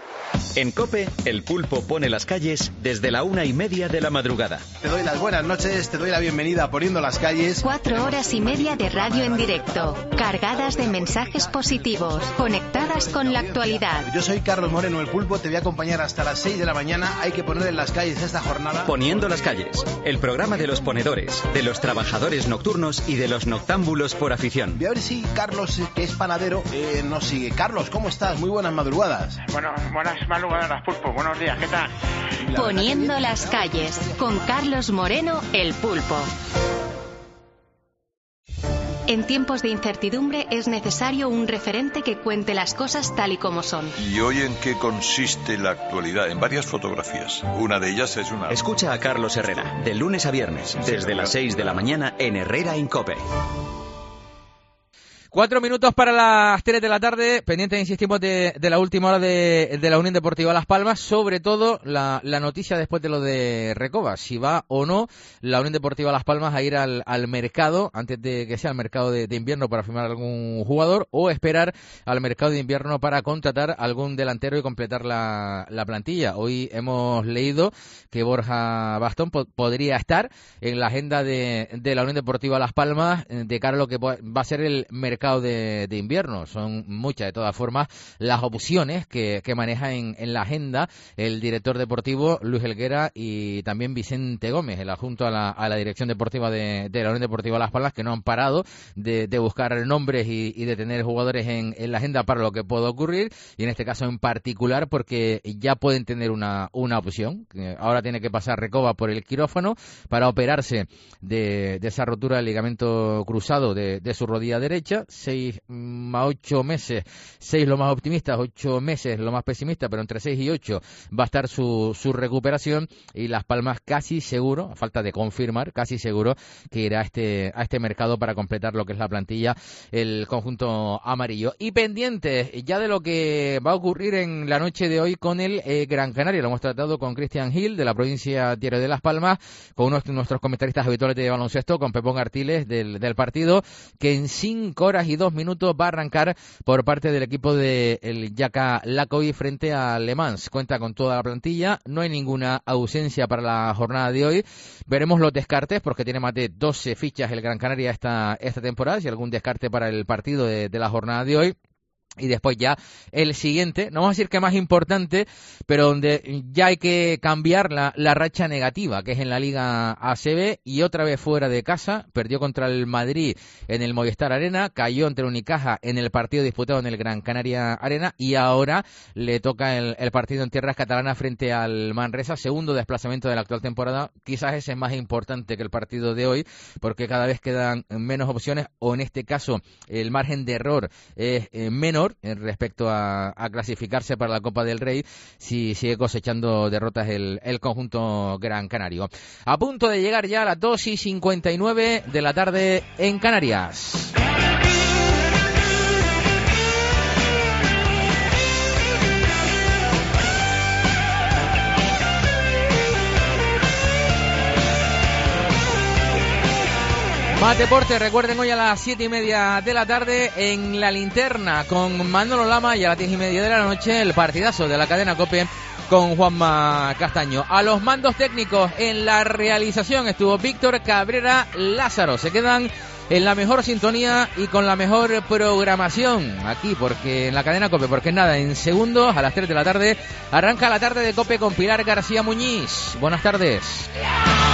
En COPE, el pulpo pone las calles desde la una y media de la madrugada. Te doy las buenas noches, te doy la bienvenida a Poniendo las Calles. Cuatro horas y media de radio en directo, cargadas de mensajes positivos, conectadas con la actualidad. Yo soy Carlos Moreno, el pulpo, te voy a acompañar hasta las seis de la mañana. Hay que poner en las calles esta jornada. Poniendo las calles, el programa de los ponedores, de los trabajadores nocturnos y de los noctámbulos por afición. Voy a ver si Carlos, que es panadero, eh, nos sigue. Carlos, ¿cómo estás? Muy buenas madrugadas. Bueno, buenas madrugadas, pulpo. Buenos días, ¿qué tal? Poniendo las calles, con Carlos Moreno, el pulpo. En tiempos de incertidumbre es necesario un referente que cuente las cosas tal y como son. ¿Y hoy en qué consiste la actualidad? En varias fotografías. Una de ellas es una... Escucha a Carlos Herrera, de lunes a viernes, desde las seis de la mañana en Herrera en COPE. Cuatro minutos para las tres de la tarde, pendientes, insistimos, de, de la última hora de, de la Unión Deportiva Las Palmas, sobre todo la, la noticia después de lo de Recoba, si va o no la Unión Deportiva Las Palmas a ir al, al mercado, antes de que sea el mercado de, de invierno para firmar algún jugador, o esperar al mercado de invierno para contratar algún delantero y completar la, la plantilla. Hoy hemos leído que Borja Bastón po- podría estar en la agenda de, de la Unión Deportiva Las Palmas de cara a lo que va a ser el mercado De, de invierno. Son muchas, de todas formas, las opciones que, que maneja en, en la agenda el director deportivo Luis Helguera y también Vicente Gómez, el adjunto a la, a la dirección deportiva de, de la Unión Deportiva Las Palmas, que no han parado de, de buscar nombres y, y de tener jugadores en, en la agenda para lo que pueda ocurrir, y en este caso en particular porque ya pueden tener una, una opción. Ahora tiene que pasar Recoba por el quirófano para operarse de, de esa rotura del ligamento cruzado de, de su rodilla derecha. Seis a ocho meses, seis lo más optimista, ocho meses lo más pesimista, pero entre seis y ocho va a estar su, su recuperación, y Las Palmas casi seguro, a falta de confirmar, casi seguro que irá a este, a este mercado para completar lo que es la plantilla, el conjunto amarillo. Y pendientes ya de lo que va a ocurrir en la noche de hoy con el eh, Gran Canaria. Lo hemos tratado con Cristian Gil, de la provincia Diario de Las Palmas, con uno de nuestros comentaristas habituales de baloncesto, con Pepón Artiles del, del partido, que en cinco horas y dos minutos va a arrancar por parte del equipo de el Jaka Lakovi frente a Le Mans. Cuenta con toda la plantilla, no hay ninguna ausencia para la jornada de hoy. Veremos los descartes, porque tiene más de doce fichas el Gran Canaria esta, esta temporada, si algún descarte para el partido de, de la jornada de hoy. Y después ya el siguiente, no vamos a decir que más importante, pero donde ya hay que cambiar la, la racha negativa, que es en la Liga A C B, y otra vez fuera de casa, perdió contra el Madrid en el Movistar Arena, cayó ante el Unicaja en el partido disputado en el Gran Canaria Arena, y ahora le toca el, el partido en tierras catalanas frente al Manresa, segundo desplazamiento de la actual temporada. Quizás ese es más importante que el partido de hoy, porque cada vez quedan menos opciones, o en este caso el margen de error es eh, menor respecto a, a clasificarse para la Copa del Rey si sigue cosechando derrotas el, el conjunto gran canario. A punto de llegar ya a las dos y cincuenta y nueve de la tarde en Canarias. Más deporte, recuerden hoy a las siete y media de la tarde en La Linterna con Manolo Lama, y a las diez y media de la noche el partidazo de la cadena COPE con Juanma Castaño. A los mandos técnicos en la realización estuvo Víctor Cabrera Lázaro. Se quedan en la mejor sintonía y con la mejor programación aquí, porque en la cadena COPE, porque nada, en segundos a las tres de la tarde arranca la tarde de COPE con Pilar García Muñiz. Buenas tardes.